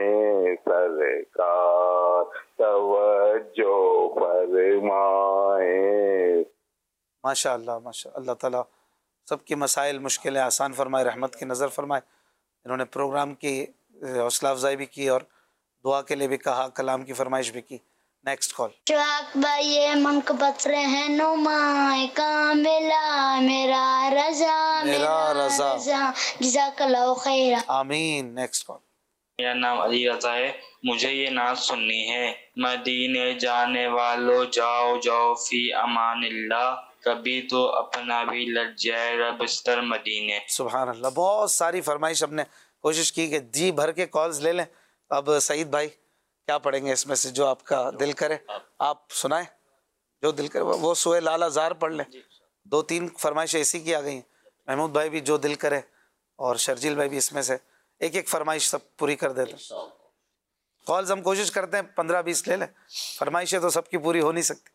سرکار توجہ فرمائے.
ماشاء اللہ ماشاء اللہ. تعالیٰ سب کی مسائل مشکلیں آسان فرمائے, رحمت کی نظر فرمائے. انہوں نے پروگرام کی حوصلہ افزائی بھی کی اور دعا کے لیے بھی کہا, کلام کی فرمائش بھی کی. Next call.
اشفاق بھائی منقبت رہنمائے کاملہ میرا رضا میرا رضا جزاک اللہ خیرا.
آمین. Next call.
میرا نام علی رضا ہے, مجھے یہ نعت سننی ہے. مدینے جانے والو جاؤ جاؤ فی امان اللہ, کبھی تو اپنا بھی لٹ جائے رب استر مدینے.
سبحان اللہ. بہت ساری فرمائش ہم نے کوشش کی کہ جی بھر کے کالز لے لیں. اب سعید بھائی کیا پڑھیں گے اس میں سے جو آپ کا دل کرے آپ سنائیں, جو دل کرے وہ سوئے لالا زار پڑھ لیں. 2-3 فرمائشیں ایسی کی آ گئی ہیں. محمود بھائی بھی جو دل کرے اور شرجیل بھائی بھی اس میں سے ایک فرمائش سب پوری کر دیتے ہیں. کالز ہم کوشش کرتے ہیں 15-20 لے لیں, فرمائشیں تو سب کی پوری ہو نہیں سکتی.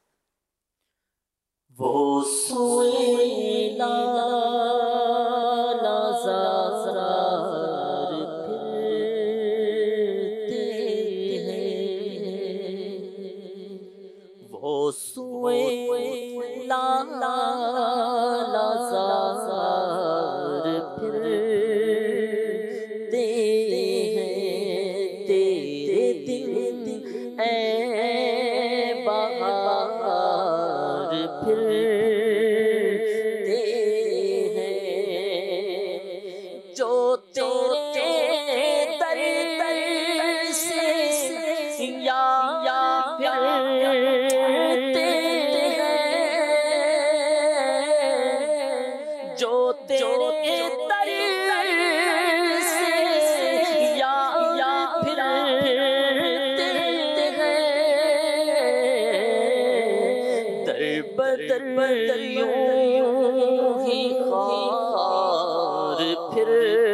وہ سوئے لالا زار پھرتے ہیں, وہ سوئے لالا زار پھرتے ہیں, تیرے دل اے بہار پھرتے ہیں, جو تیرے در سے یا پھرتے ہیں, جو تیرے در سے یا پھرتے ہیں, بدر یوں ہی خار پھرتے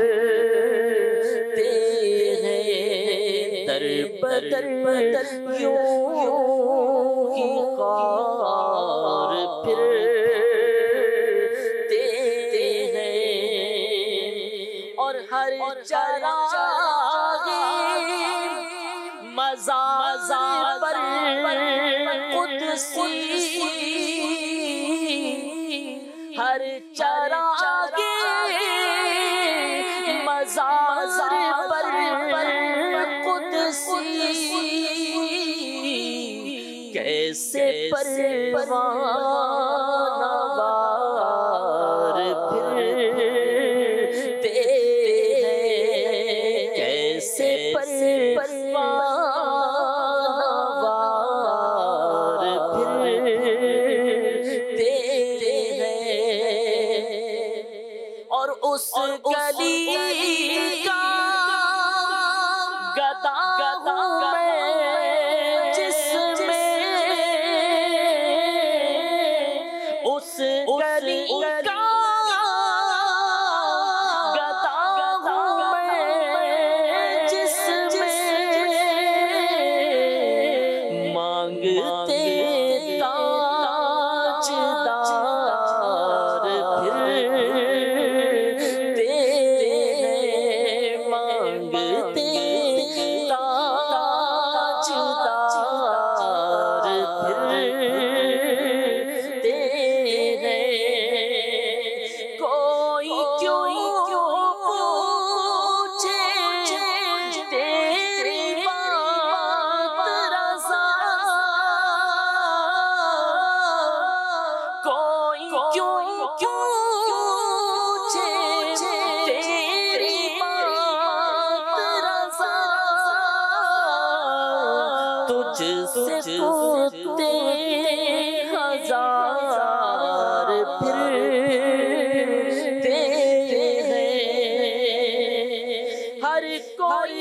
ہیں, در بدر یوں ہی خار پھرتے ہیں, اور ہر چراغ مزار پر قدسی, ہر چراغ مزار پر قدسی, کیسے پروانہ وار پھرتے ہیں, کیسے پروانہ وار پھرتے ہیں, اور اس گلی کا گدا ہوں میں جس میں, اس گلی کا گدا ہوں میں جس میں, مانگتے تاجدار پھرتے ہیں, مانگتے تاجدار پھرتے ہیں, फिरते हैं, हर कोई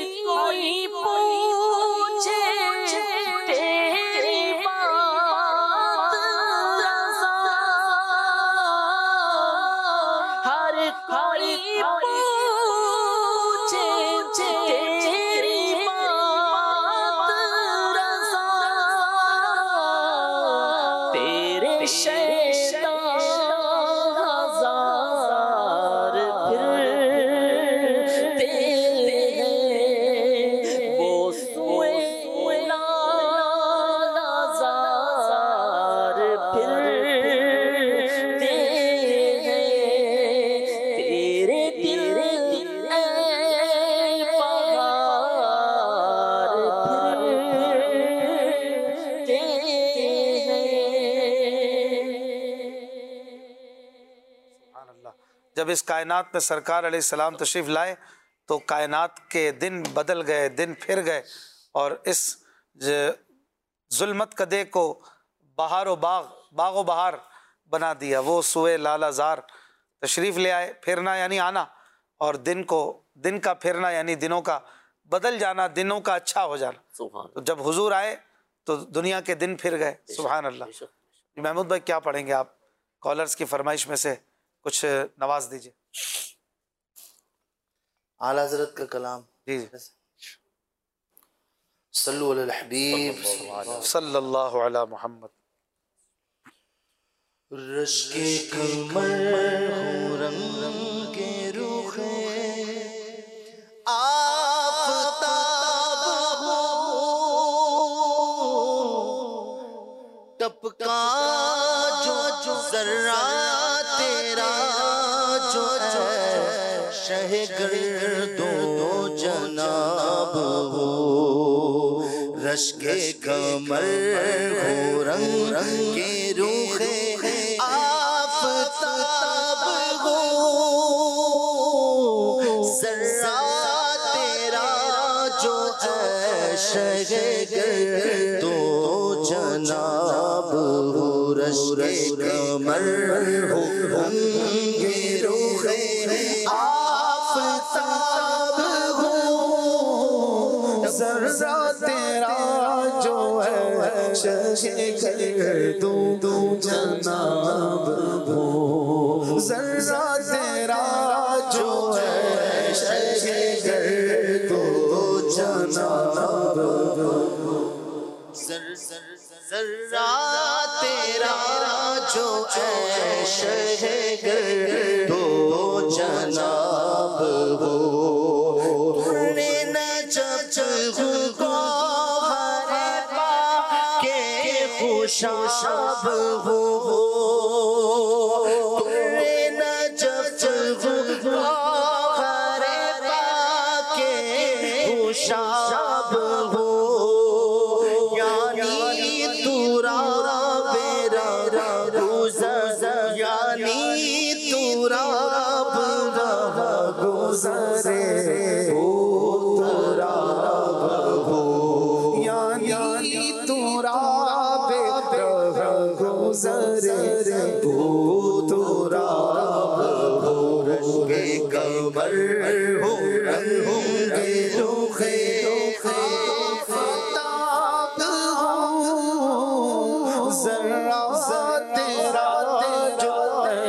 पूछे तेरी बात रज़ा, हर कोई पूछे तेरी बात रज़ा, तेरे शैतान हजार फिरते हैं, वो सुए लाज़ार फिरते हैं, तेरे दिल ऐ पहाड़ फिरते
जब इस कायनात में सरकार अलैहिस्सलाम तशरीफ़ लाए तो कायनात के दिन बदल गए, दिन फिर गए और इस जुल्मत कदे को बहार व बाग व बहार बना दिया। वो सुए लालाजार तशरीफ़ ले आए, फिरना यानी आना, और दिन का फिरना यानी दिनों का बदल जाना, दिनों का अच्छा हो जाना। तो जब हुजूर आए तो दुनिया के दिन फिर गए। सुभान अल्लाह। महमूद भाई क्या पढ़ेंगे आप? कॉलर्स की फरमाइश में से कुछ नवाज दीजिए।
आला हज़रत का कलाम।
जी
सल्लु अलल हबीब
सल्लल्लाहु अला मुहम्मद।
रश्के कमर हो रंग के रुखे आफ़ताब हो, टपका जो ज़र्रा तेरा जो है शहगर्दो जनाब हो, रश्के कमर हो रंग के रुखे आफ़ताब हो, ज़र्रा तेरा जो है शहगर्दो जनाब हो, रश्के कमर हो रंग के रुखे आफ़ताब हो, ज़र्रा तेरा जो है शहगर्दो जनाब हो, ज़र्रा तेरा जो है शहगर्दो जनाब हो, ज़र्रा तेरा जो है शहगर्दो जनाब हो, तूने न जब गौहर पाके खुशाब हो, तूने न जब गौहर पाके खुशाब हो, यानी तूरा बेरा गुज़र, यानी तूरा बेरा गुज़रे हो, तूरा हो, यानी तूरा बेरा गुज़रे हो, तूरा हो, रश्के कमर हो रंग के रुखे आफ़ताब हो, ज़र्रा तेरा जो है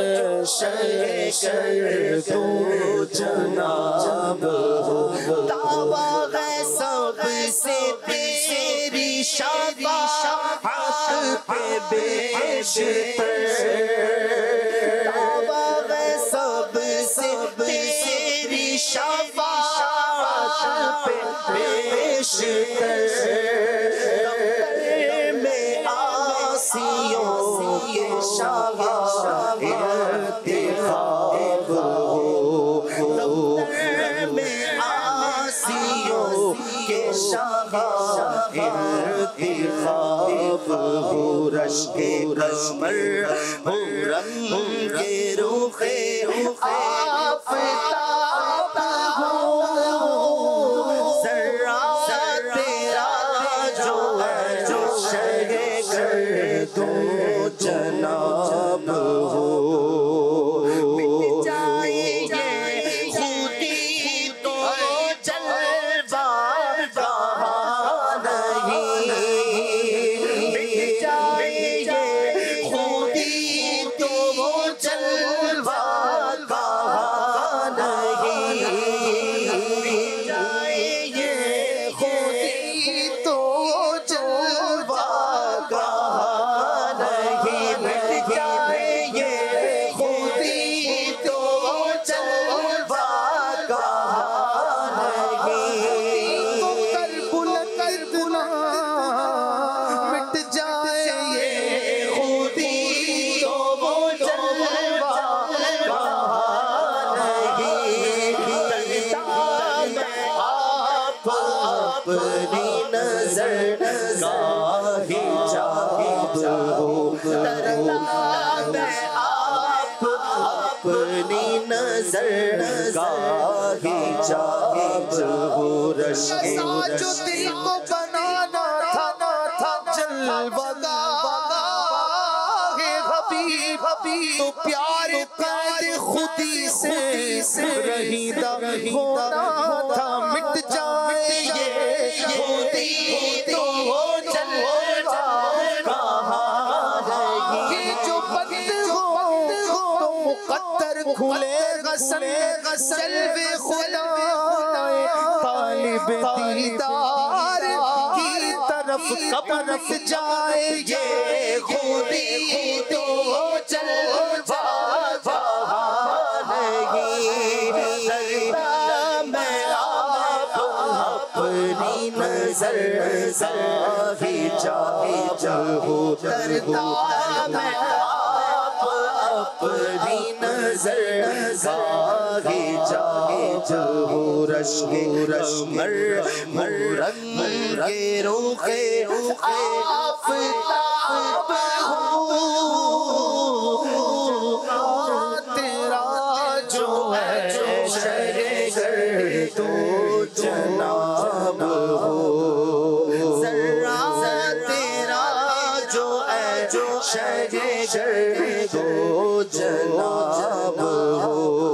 शहगर्दो जनाब हो, दावा है सबसे तेरी शफ़ाअत पे बेशतर, दावा है सबसे तेरी शफ़ाअत पे बेशतर, में आसियों के शाह इर्तिखाब हो, में आसियों के शाह इर्तिखाब हो, रश्के कमर हो रंग के रुखे आफ़ताब हो, ज़र्रा तेरा जो है शहगर्दो जनाब हो,
नजर गाहे जाब हो मैं आप अपनी नजर गाहे जाब हो रश्के
जो दिल को बनाना था जलवगाहे हबीब तो प्यार कैद खुदी से रहीदा होना था मिट जाए ये खुदी तो जलवा ये जो बंद हो तो मुकद्दर खुलेगा जलवे खुदा तालिब दीदार की तरफ कब जाएंगे खुदी तो जलवा नहीं मैं आप अपनी नजर गाहे जाब हो मैं आप अपनी नजर गाहे जाब हो रश्के रंग के रूखे आफताब हो तेरा जो है शहर तो जनाब हो जरा तेरा जो है शहर तो जनाब हो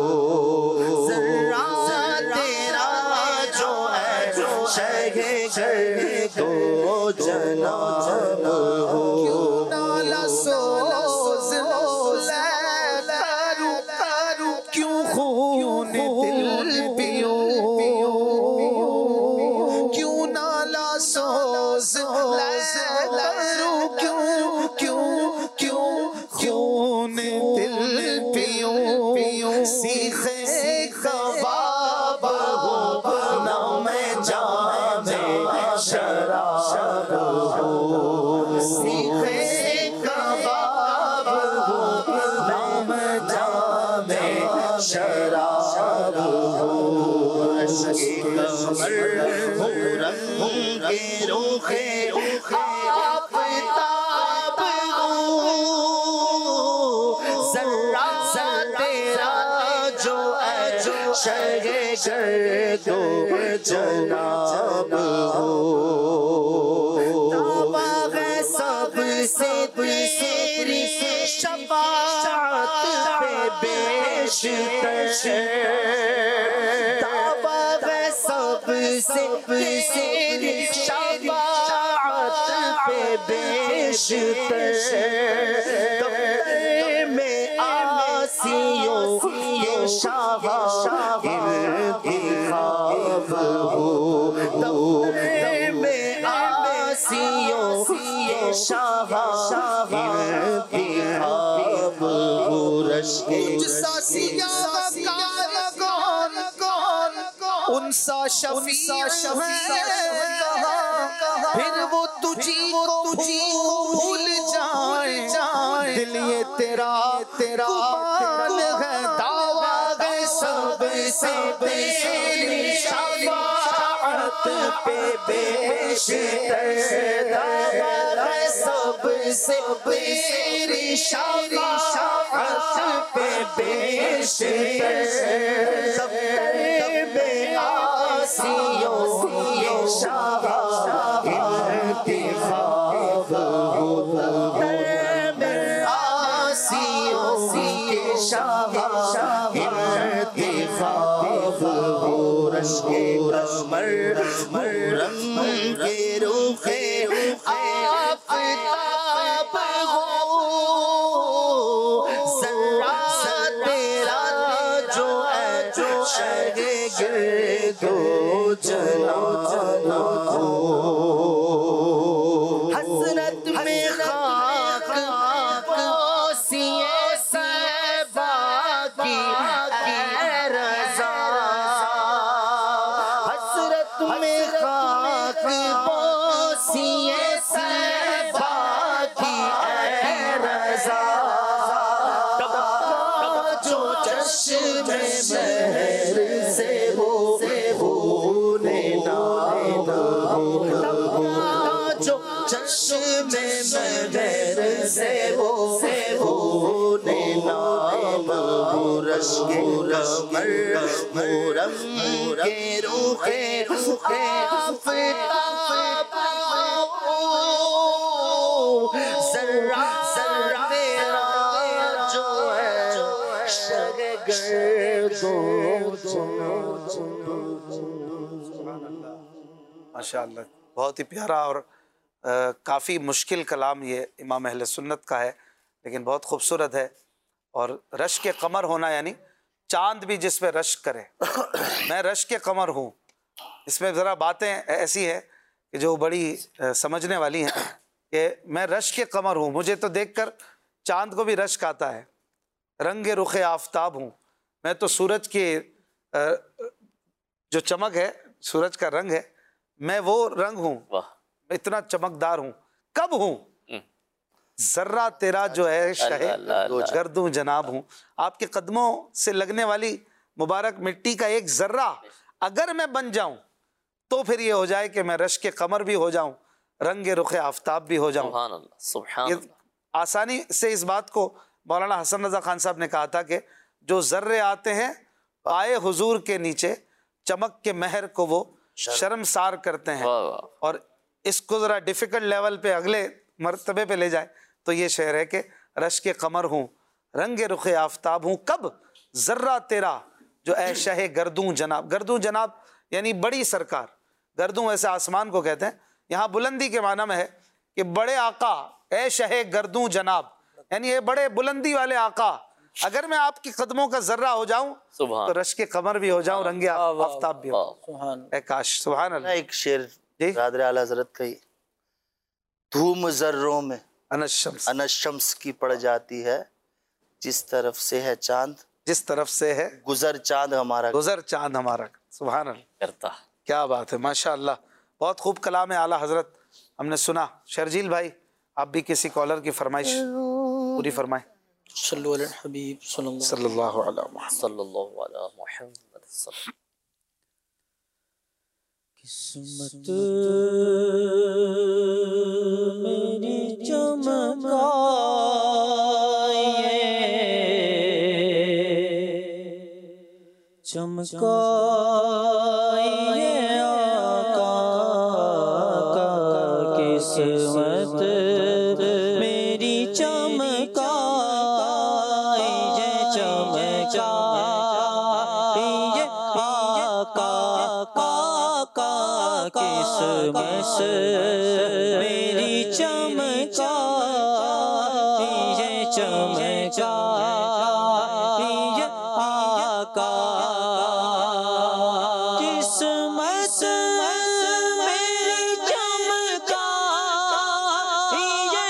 जरा तेरा जो है शहर तो जनाब हो नाला सोज करू क्यों खून दिल पियो क्यों नाला सोज करू क्यों खून दिल पियो सीखे कबाब हो ना मैं जाने शराब हो सीखे कबाब हो ना मैं जाने शराब हो रंग के रूखे आफताब हो जरा तेरा जो शहर तो जनाब हो सबसे तेरी शफाअत पे बेशतर दावा है सबसे तेरी शफाअत पे बेशतर में आसियों ये शाह इंतखाब हो में आसियों ये शाह इंतखाब हो रश्के उनसा शफी फिर वो तुझी को भूल जाए दिल ये तेरा कुर्बान है दावा है सबसे तेरी शफाअत पे बेशतर दावा है सबसे तेरी शफाअत पे बेशतर आसियों ये शाह इंतखाब हो आसियों ये शाह इंतखाब हो रश्के रंग के रूखे आफताब हो जरा तेरा जो है शहर तो जनाब हो हसरत में खाक पोसिए सबा की रज़ा हसरत में खाक पोसिए सबा की रज़ा जो चश्मे महर से हो
जो चश्मे महर से वो नाम रश के कमर मोरम के रूखे आफताब जर्रा तेरा जो है
माशाअल्लाह, बहुत ही प्यारा और काफ़ी मुश्किल कलाम ये इमाम अहले सुन्नत का है, लेकिन बहुत खूबसूरत है। और रश के कमर होना यानी चांद भी जिस पे रश करे। मैं रश के कमर हूँ, इसमें ज़रा बातें ऐसी है कि जो बड़ी समझने वाली हैं कि मैं रश के कमर हूँ, मुझे तो देखकर चांद को भी रश्क आता है। रंग रुख आफताब हूँ, मैं तो सूरज की जो चमक है, सूरज का रंग है, मैं वो रंग हूँ, मैं इतना चमकदार हूँ। कब हूँ? जर्रा तेरा जो है शहे गर्दू जनाब हूँ। आपके कदमों से लगने वाली मुबारक मिट्टी का एक जर्रा अगर मैं बन जाऊं तो फिर ये हो जाए कि मैं रश के कमर भी हो जाऊं, रंग रुख आफताब भी हो जाऊं। ये आसानी से इस बात को मौलाना हसन रजा खान साहब ने कहा था कि जो जर्रे आते हैं पाए हुजूर के नीचे, चमक के महर को वो शर्मसार करते हैं। और इसको ज़रा डिफ़िकल्ट लेवल पे अगले मर्तबे पे ले जाए तो ये शेर है कि रश के कमर हूँ, रंग रुख आफताब हूँ। कब? ज़र्रा तेरा जो ऐ शहे गर्दूं जनाब। गर्दूं जनाब यानी बड़ी सरकार। गर्दूं वैसे आसमान को कहते हैं, यहाँ बुलंदी के माना में है कि बड़े आका, ऐ शहे गर्दूं जनाब, यानी ये बड़े बुलंदी वाले आका, अगर मैं आपके कदमों का जर्रा हो जाऊं तो रश के कमर भी हो जाऊं, रंगे आफताब भी हो। काश। सुभान अल्लाह।
एक शेर रादर आला हज़रत का ही, धूम जर्रों में अनशम्स की पड़ जाती है, जिस तरफ से है चांद,
जिस तरफ से है
गुजर चांद हमारा,
गुजर चांद हमारा। सुभान अल्लाह,
करता
क्या बात है, माशाअल्लाह। बहुत खूब कलाम है आला हजरत हमने सुना। शर्जील भाई, आप भी किसी कॉलर की फरमाइश पूरी फरमाएं।
सल्लल्लाहु अलैहि हबीब
सल्लल्लाहु अलैहि
मुहम्मद।
किस्मत मेरी चमकाए, चमकाए आका का, किस्मत मेरी चमकाए, चमकाए आका का, किस्मत मेरी चमकाए, चमकाए आका, किस्मत मेरी चमकाए,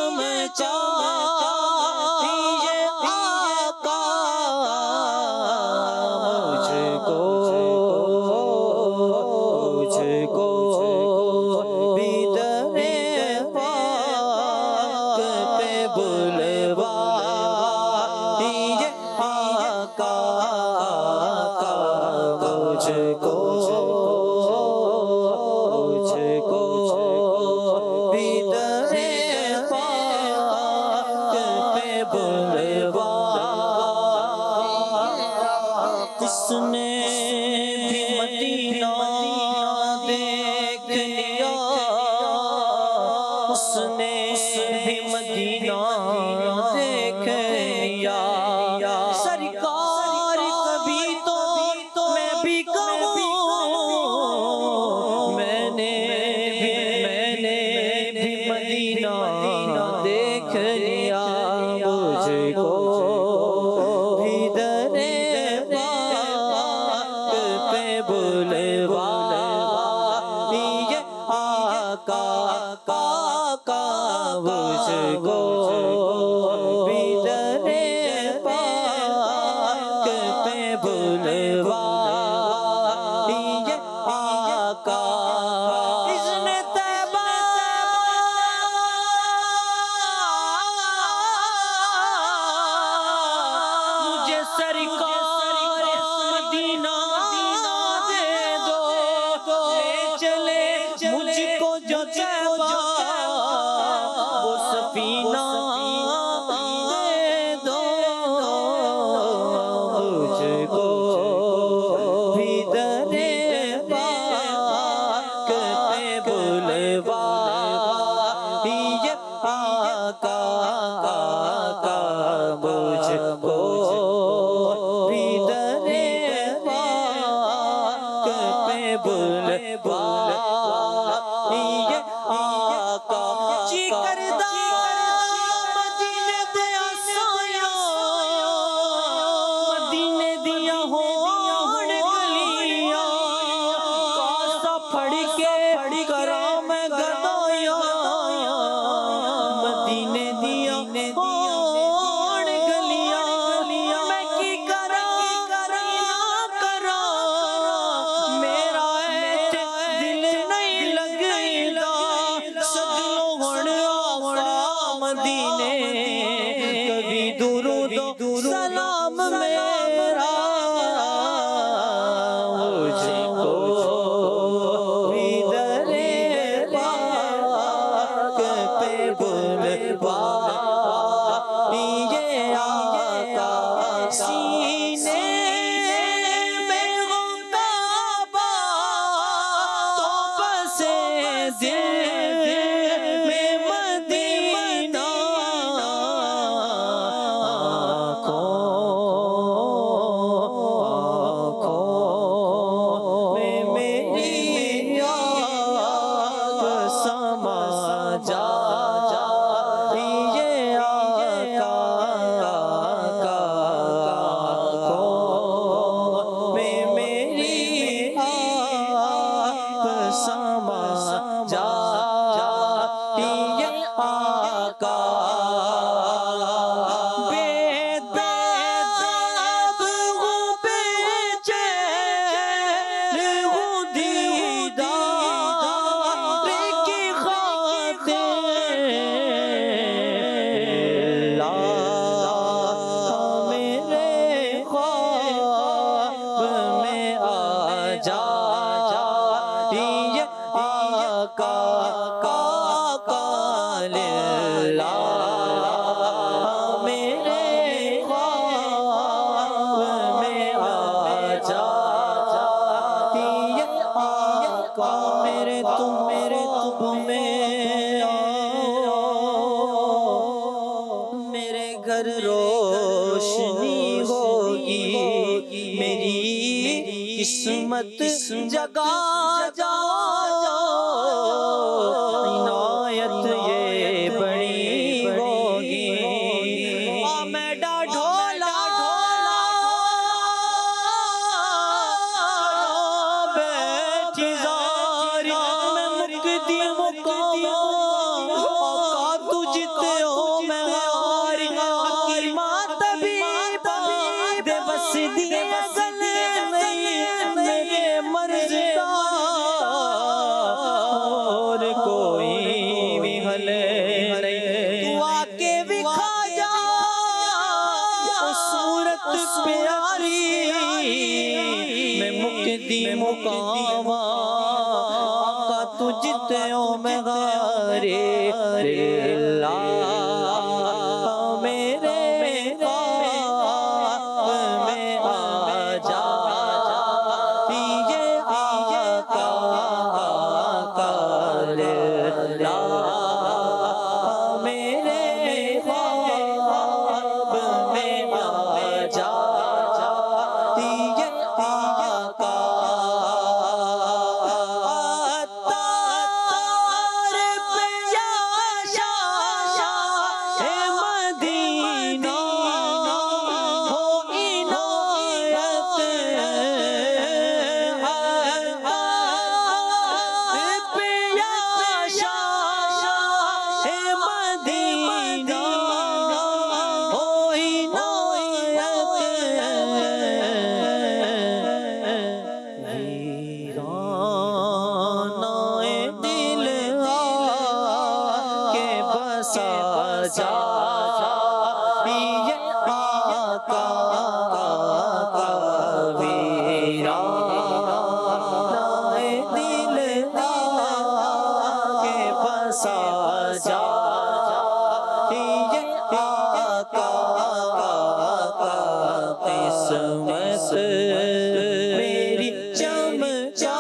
चमकाए आका, मुझको भी दरे को भी दरे पाक पे बुलवा ये आका जी करदा मदीने दे आसाया मदीने दिया होण गलियां कासा फड़ के करा मैं गदाया मदीने दिया होण गलियां मैं की करा करा मेरा दिल नहीं लगदा सजनो हुण आका मदीने कभी दुरूद सलाम मेरा मुझको भी दरे पाक पे बुलवा ये आका सीने में हो काबा तो बसे दिल में मदीना आँखों में मेरी याद समा जा ये आका आँखों में मेरी याद समा जा ये आका बेताब हूँ बेचैन हूँ दीदार की खातिर ला मेरे ख्वाब में आ जा ये आका ला मेरे ख्वाब में आ जा ये आका मेरे तुम में आओ मेरे घर रोशनी होगी मेरी किस्मत जगा जाओ इनायत ये बड़ी होगी मैं ढोला बैठी जारी मैं मुक्ति मुकाम आका तुझते हो मैं हारी माता भी दे बस दिए गले नहीं मेरे मर्ज़ का और कोई भी हले नहीं तू आके विखा जा सूरत प्यारी मैं मुक्ति मुकाम आका तुझते हो मैं हारे ला मेरे ख्वाब में आ जा ये आका ला मेरे ख्वाब में आ जा ये आका तार पे याशा है मदीना हो इनायत पे याशा है मदीना हो इनायत वीरानाए दिल आके बसा जा ये आका वीरानाए दिल आके बसा जा ये आका किस्मत मेरी चमचा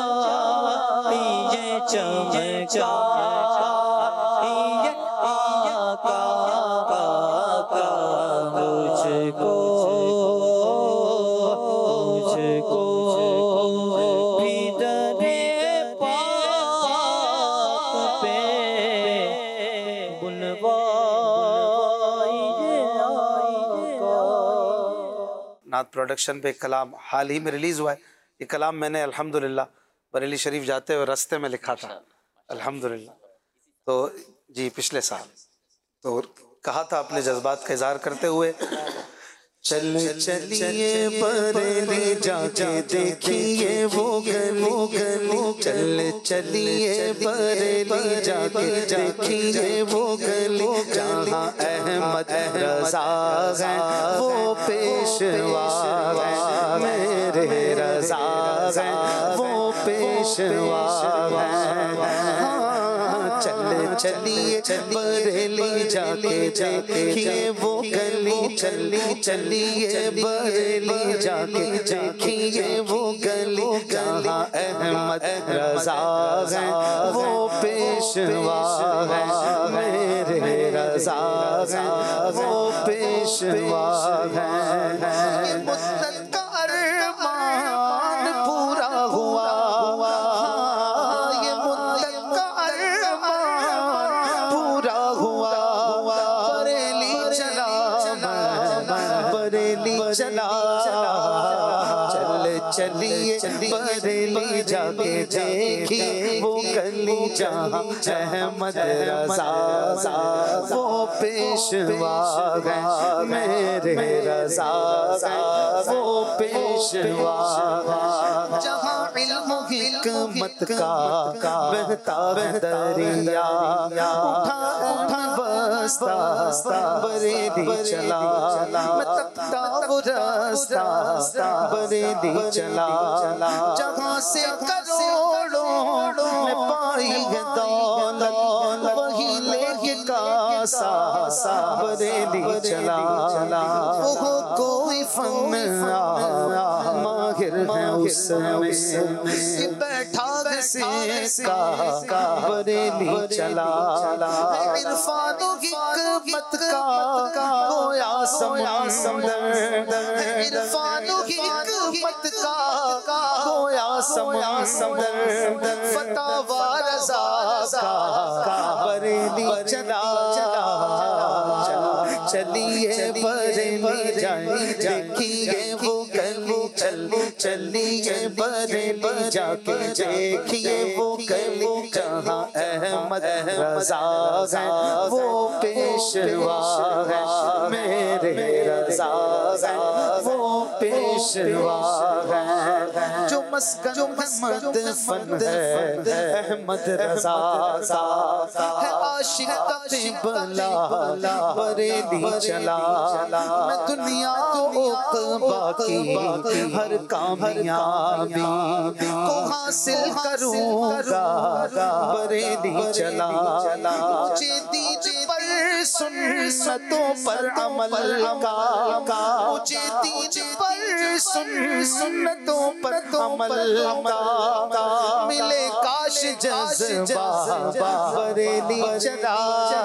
ये चमचा ये आका मुझको भी दरे पाक पे बुलवाइए आका।
नात प्रोडक्शन पे एक कलाम हाल ही में रिलीज़ हुआ है। ये कलाम मैंने अल्हम्दुलिल्लाह बरेली शरीफ जाते हुए रास्ते में लिखा था अल्हम्दुलिल्लाह। तो जी पिछले साल तो कहा था अपने जज्बात का इजहार करते हुए, चलिए बरेली जाके देखिए वो गली, चलिए बरेली जाके देखिए वो गली, जहाँ अहमद रज़ा है वो पेशवा है, मेरे रज़ा है वो पेशवा है। चलिए बरेली जाके देखिए वो गली, चलिए बरेली जाके देखिए वो गली, जहाँ अहमद रज़ा है वो पेशवा है, मेरे रज़ा है वो पेशवा है। मुद्दत का अरमान पूरा हुआ, चलिए बरेली जाके देखिए वो गली, जहाँ अहमद रज़ा वो पेशवा है, मेरे रज़ा वो पेशवा है। जहाँ इल्म हिकमत का बहता है दरिया, उठा बस्ता बरेली चला, मैं तपता वो रास्ता बरेली चला, जहाँ से करोड़ों में पाई है दौलत, वही लेके कासा बरेली चला। वो कोई फन माहिर है उसमें, बैठा का बरेली चला, इरफानो हिकमत का गोया समंदर, इरफानो हिकमत का गोया समंदर, फतावा रज़ा का बरेली चला। चलिए बरेली जाके देखिए वो गली, चलिए बरेली जाके देखिए वो गली, जहाँ अहमद रज़ा है वो पेशवा है, मेरे रज़ा है वो पेशवा है। जो मस्कन अहमद फन है अहमद रज़ा है, आशिक का क़िबला बरेली चला, मैं दुनिया को बाकी हर कामयाबी को हासिल करूंगा बरेली चला। मुझे दीन पर सुन्नतों पर अमल का, मुझे दीन पर सुन्नतों पर अमल का, मिले काश जज़्बा बरेली चला।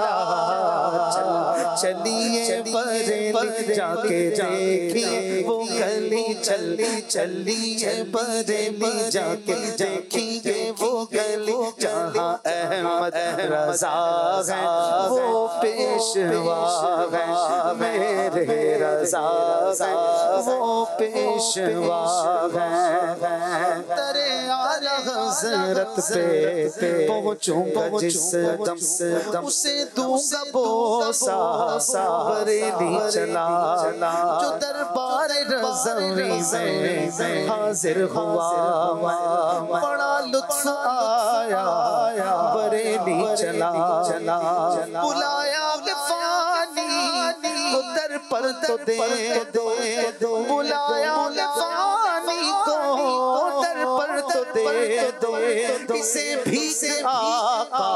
चलिए बरेली जाके देखिए वो गली, चलिए बरेली जाके देखिए वो गली, जहाँ अहमद रज़ा है वो पेशवा है, मेरे रज़ा है वो पेशवा है। तेरे आला हज़रत पे पहुँचूंगा जिस दम, उसे दूंगा बोसा बरेली चला। जो दरबार रज़वी में हाजिर हुआ, बड़ा लुत्फ़ आया बरेली चला। बुलाया फानी को दर पर तो दे दो, बुलाया फानी को दर पर तो दे दो, इसे भी आका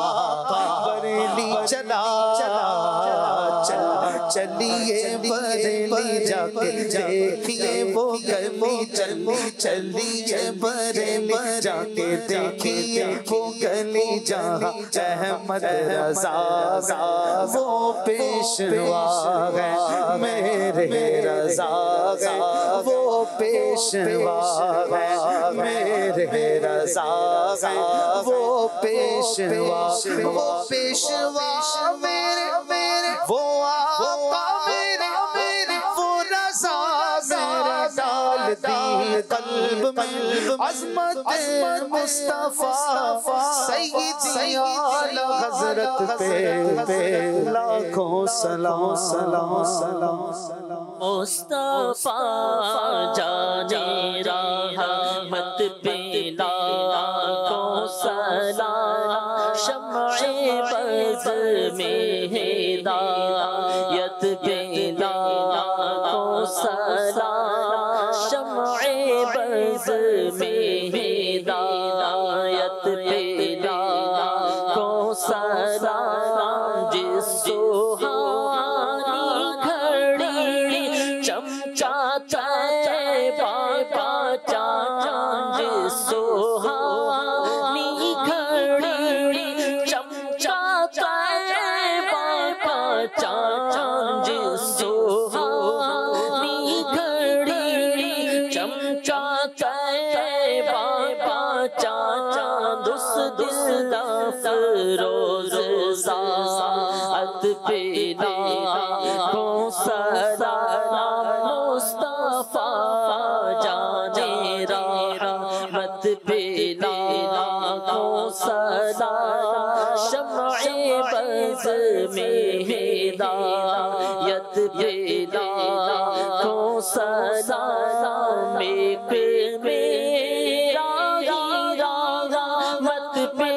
बरेली चला। चलिए बरेली जा
کے دیکھیے وہ گلی چلی چلی بریلی جا کے دیکھیے وہ گلی جہاں احمد رضا وہ پیشوا ہے میرے رضا وہ پیشوا ہے میرے رضا وہ پیشوا میرے وہ آقا میرے وہ رضا میرے ڈال دی قلب میں عظمت مصطفیٰ سیدی اعلی حضرت پہ لاکھوں سلام سلام سلام
مصطفیٰ جانے رحمت پہ لاکھوں سلام شمع بز میں ہدایت پہ لاکھوں سلام شمع بز میں ہدایت پہ لاکھوں سلام جس سوہانی گھڑی چمچا طیبہ کا چاند جس سوہانی گھڑی چمچا طیبہ کا چاند جس سوہانی گھڑی چمچا طیبہ کا چاند اس دل افروز ساعت پہ لاکھوں سلام مصطفیٰ جانے رحمت پہ لاکھوں سلام شمع بز میں ہدایت پہ لاکھوں سلام ایک میرا رحمت پہ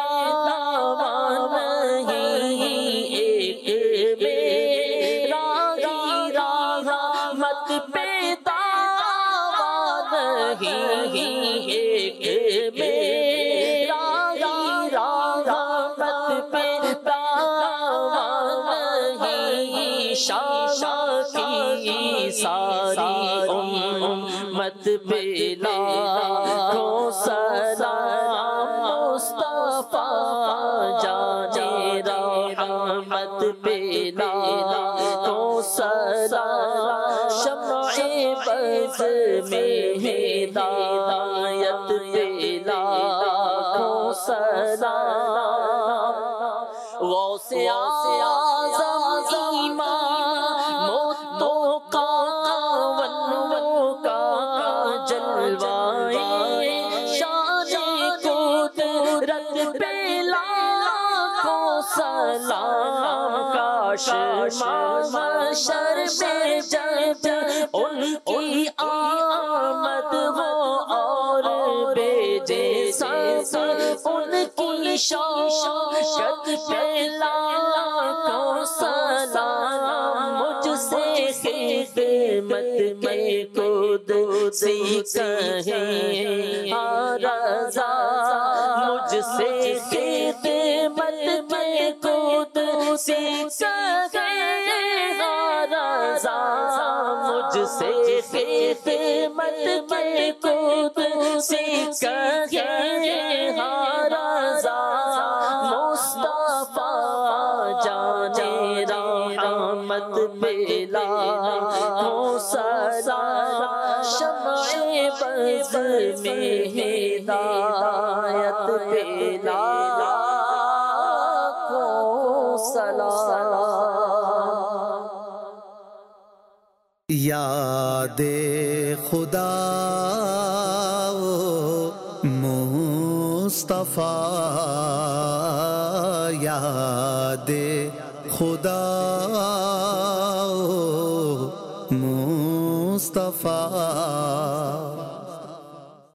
دامان نہیں ایک میرا رحمت پہ دامان نہیں ایک میرا رحمت پہ دامان نہیں شاشاکی ساری امت پہ لاکھوں سلام مصطفیٰ جانے رحمت پہ لاکھوں سلام شمع بز میں ہدایت پہ لاکھوں سلام غوث اعظم ایمان موتوں کا ونوں کا جلوائے شان قدرت پہ لاکھوں سلام کاش محشر میں جب ان کی آمد ہو اور بھیجے سب ان کی شوکت پہ لاکھوں سلام مجھ سے خدمت میں قدسی کہیں رضا مجھ سے خدمت میں قدسی کہیں رضا مجھ سے خدمت میں قدسی کہیں رضا مصطفیٰ جانے رحمت پہ لاکھوں سلام شمع بز میں ہدایت پہ لاکھوں سلام
یاد خدا مصطفیٰ یاد خدا مصطفیٰ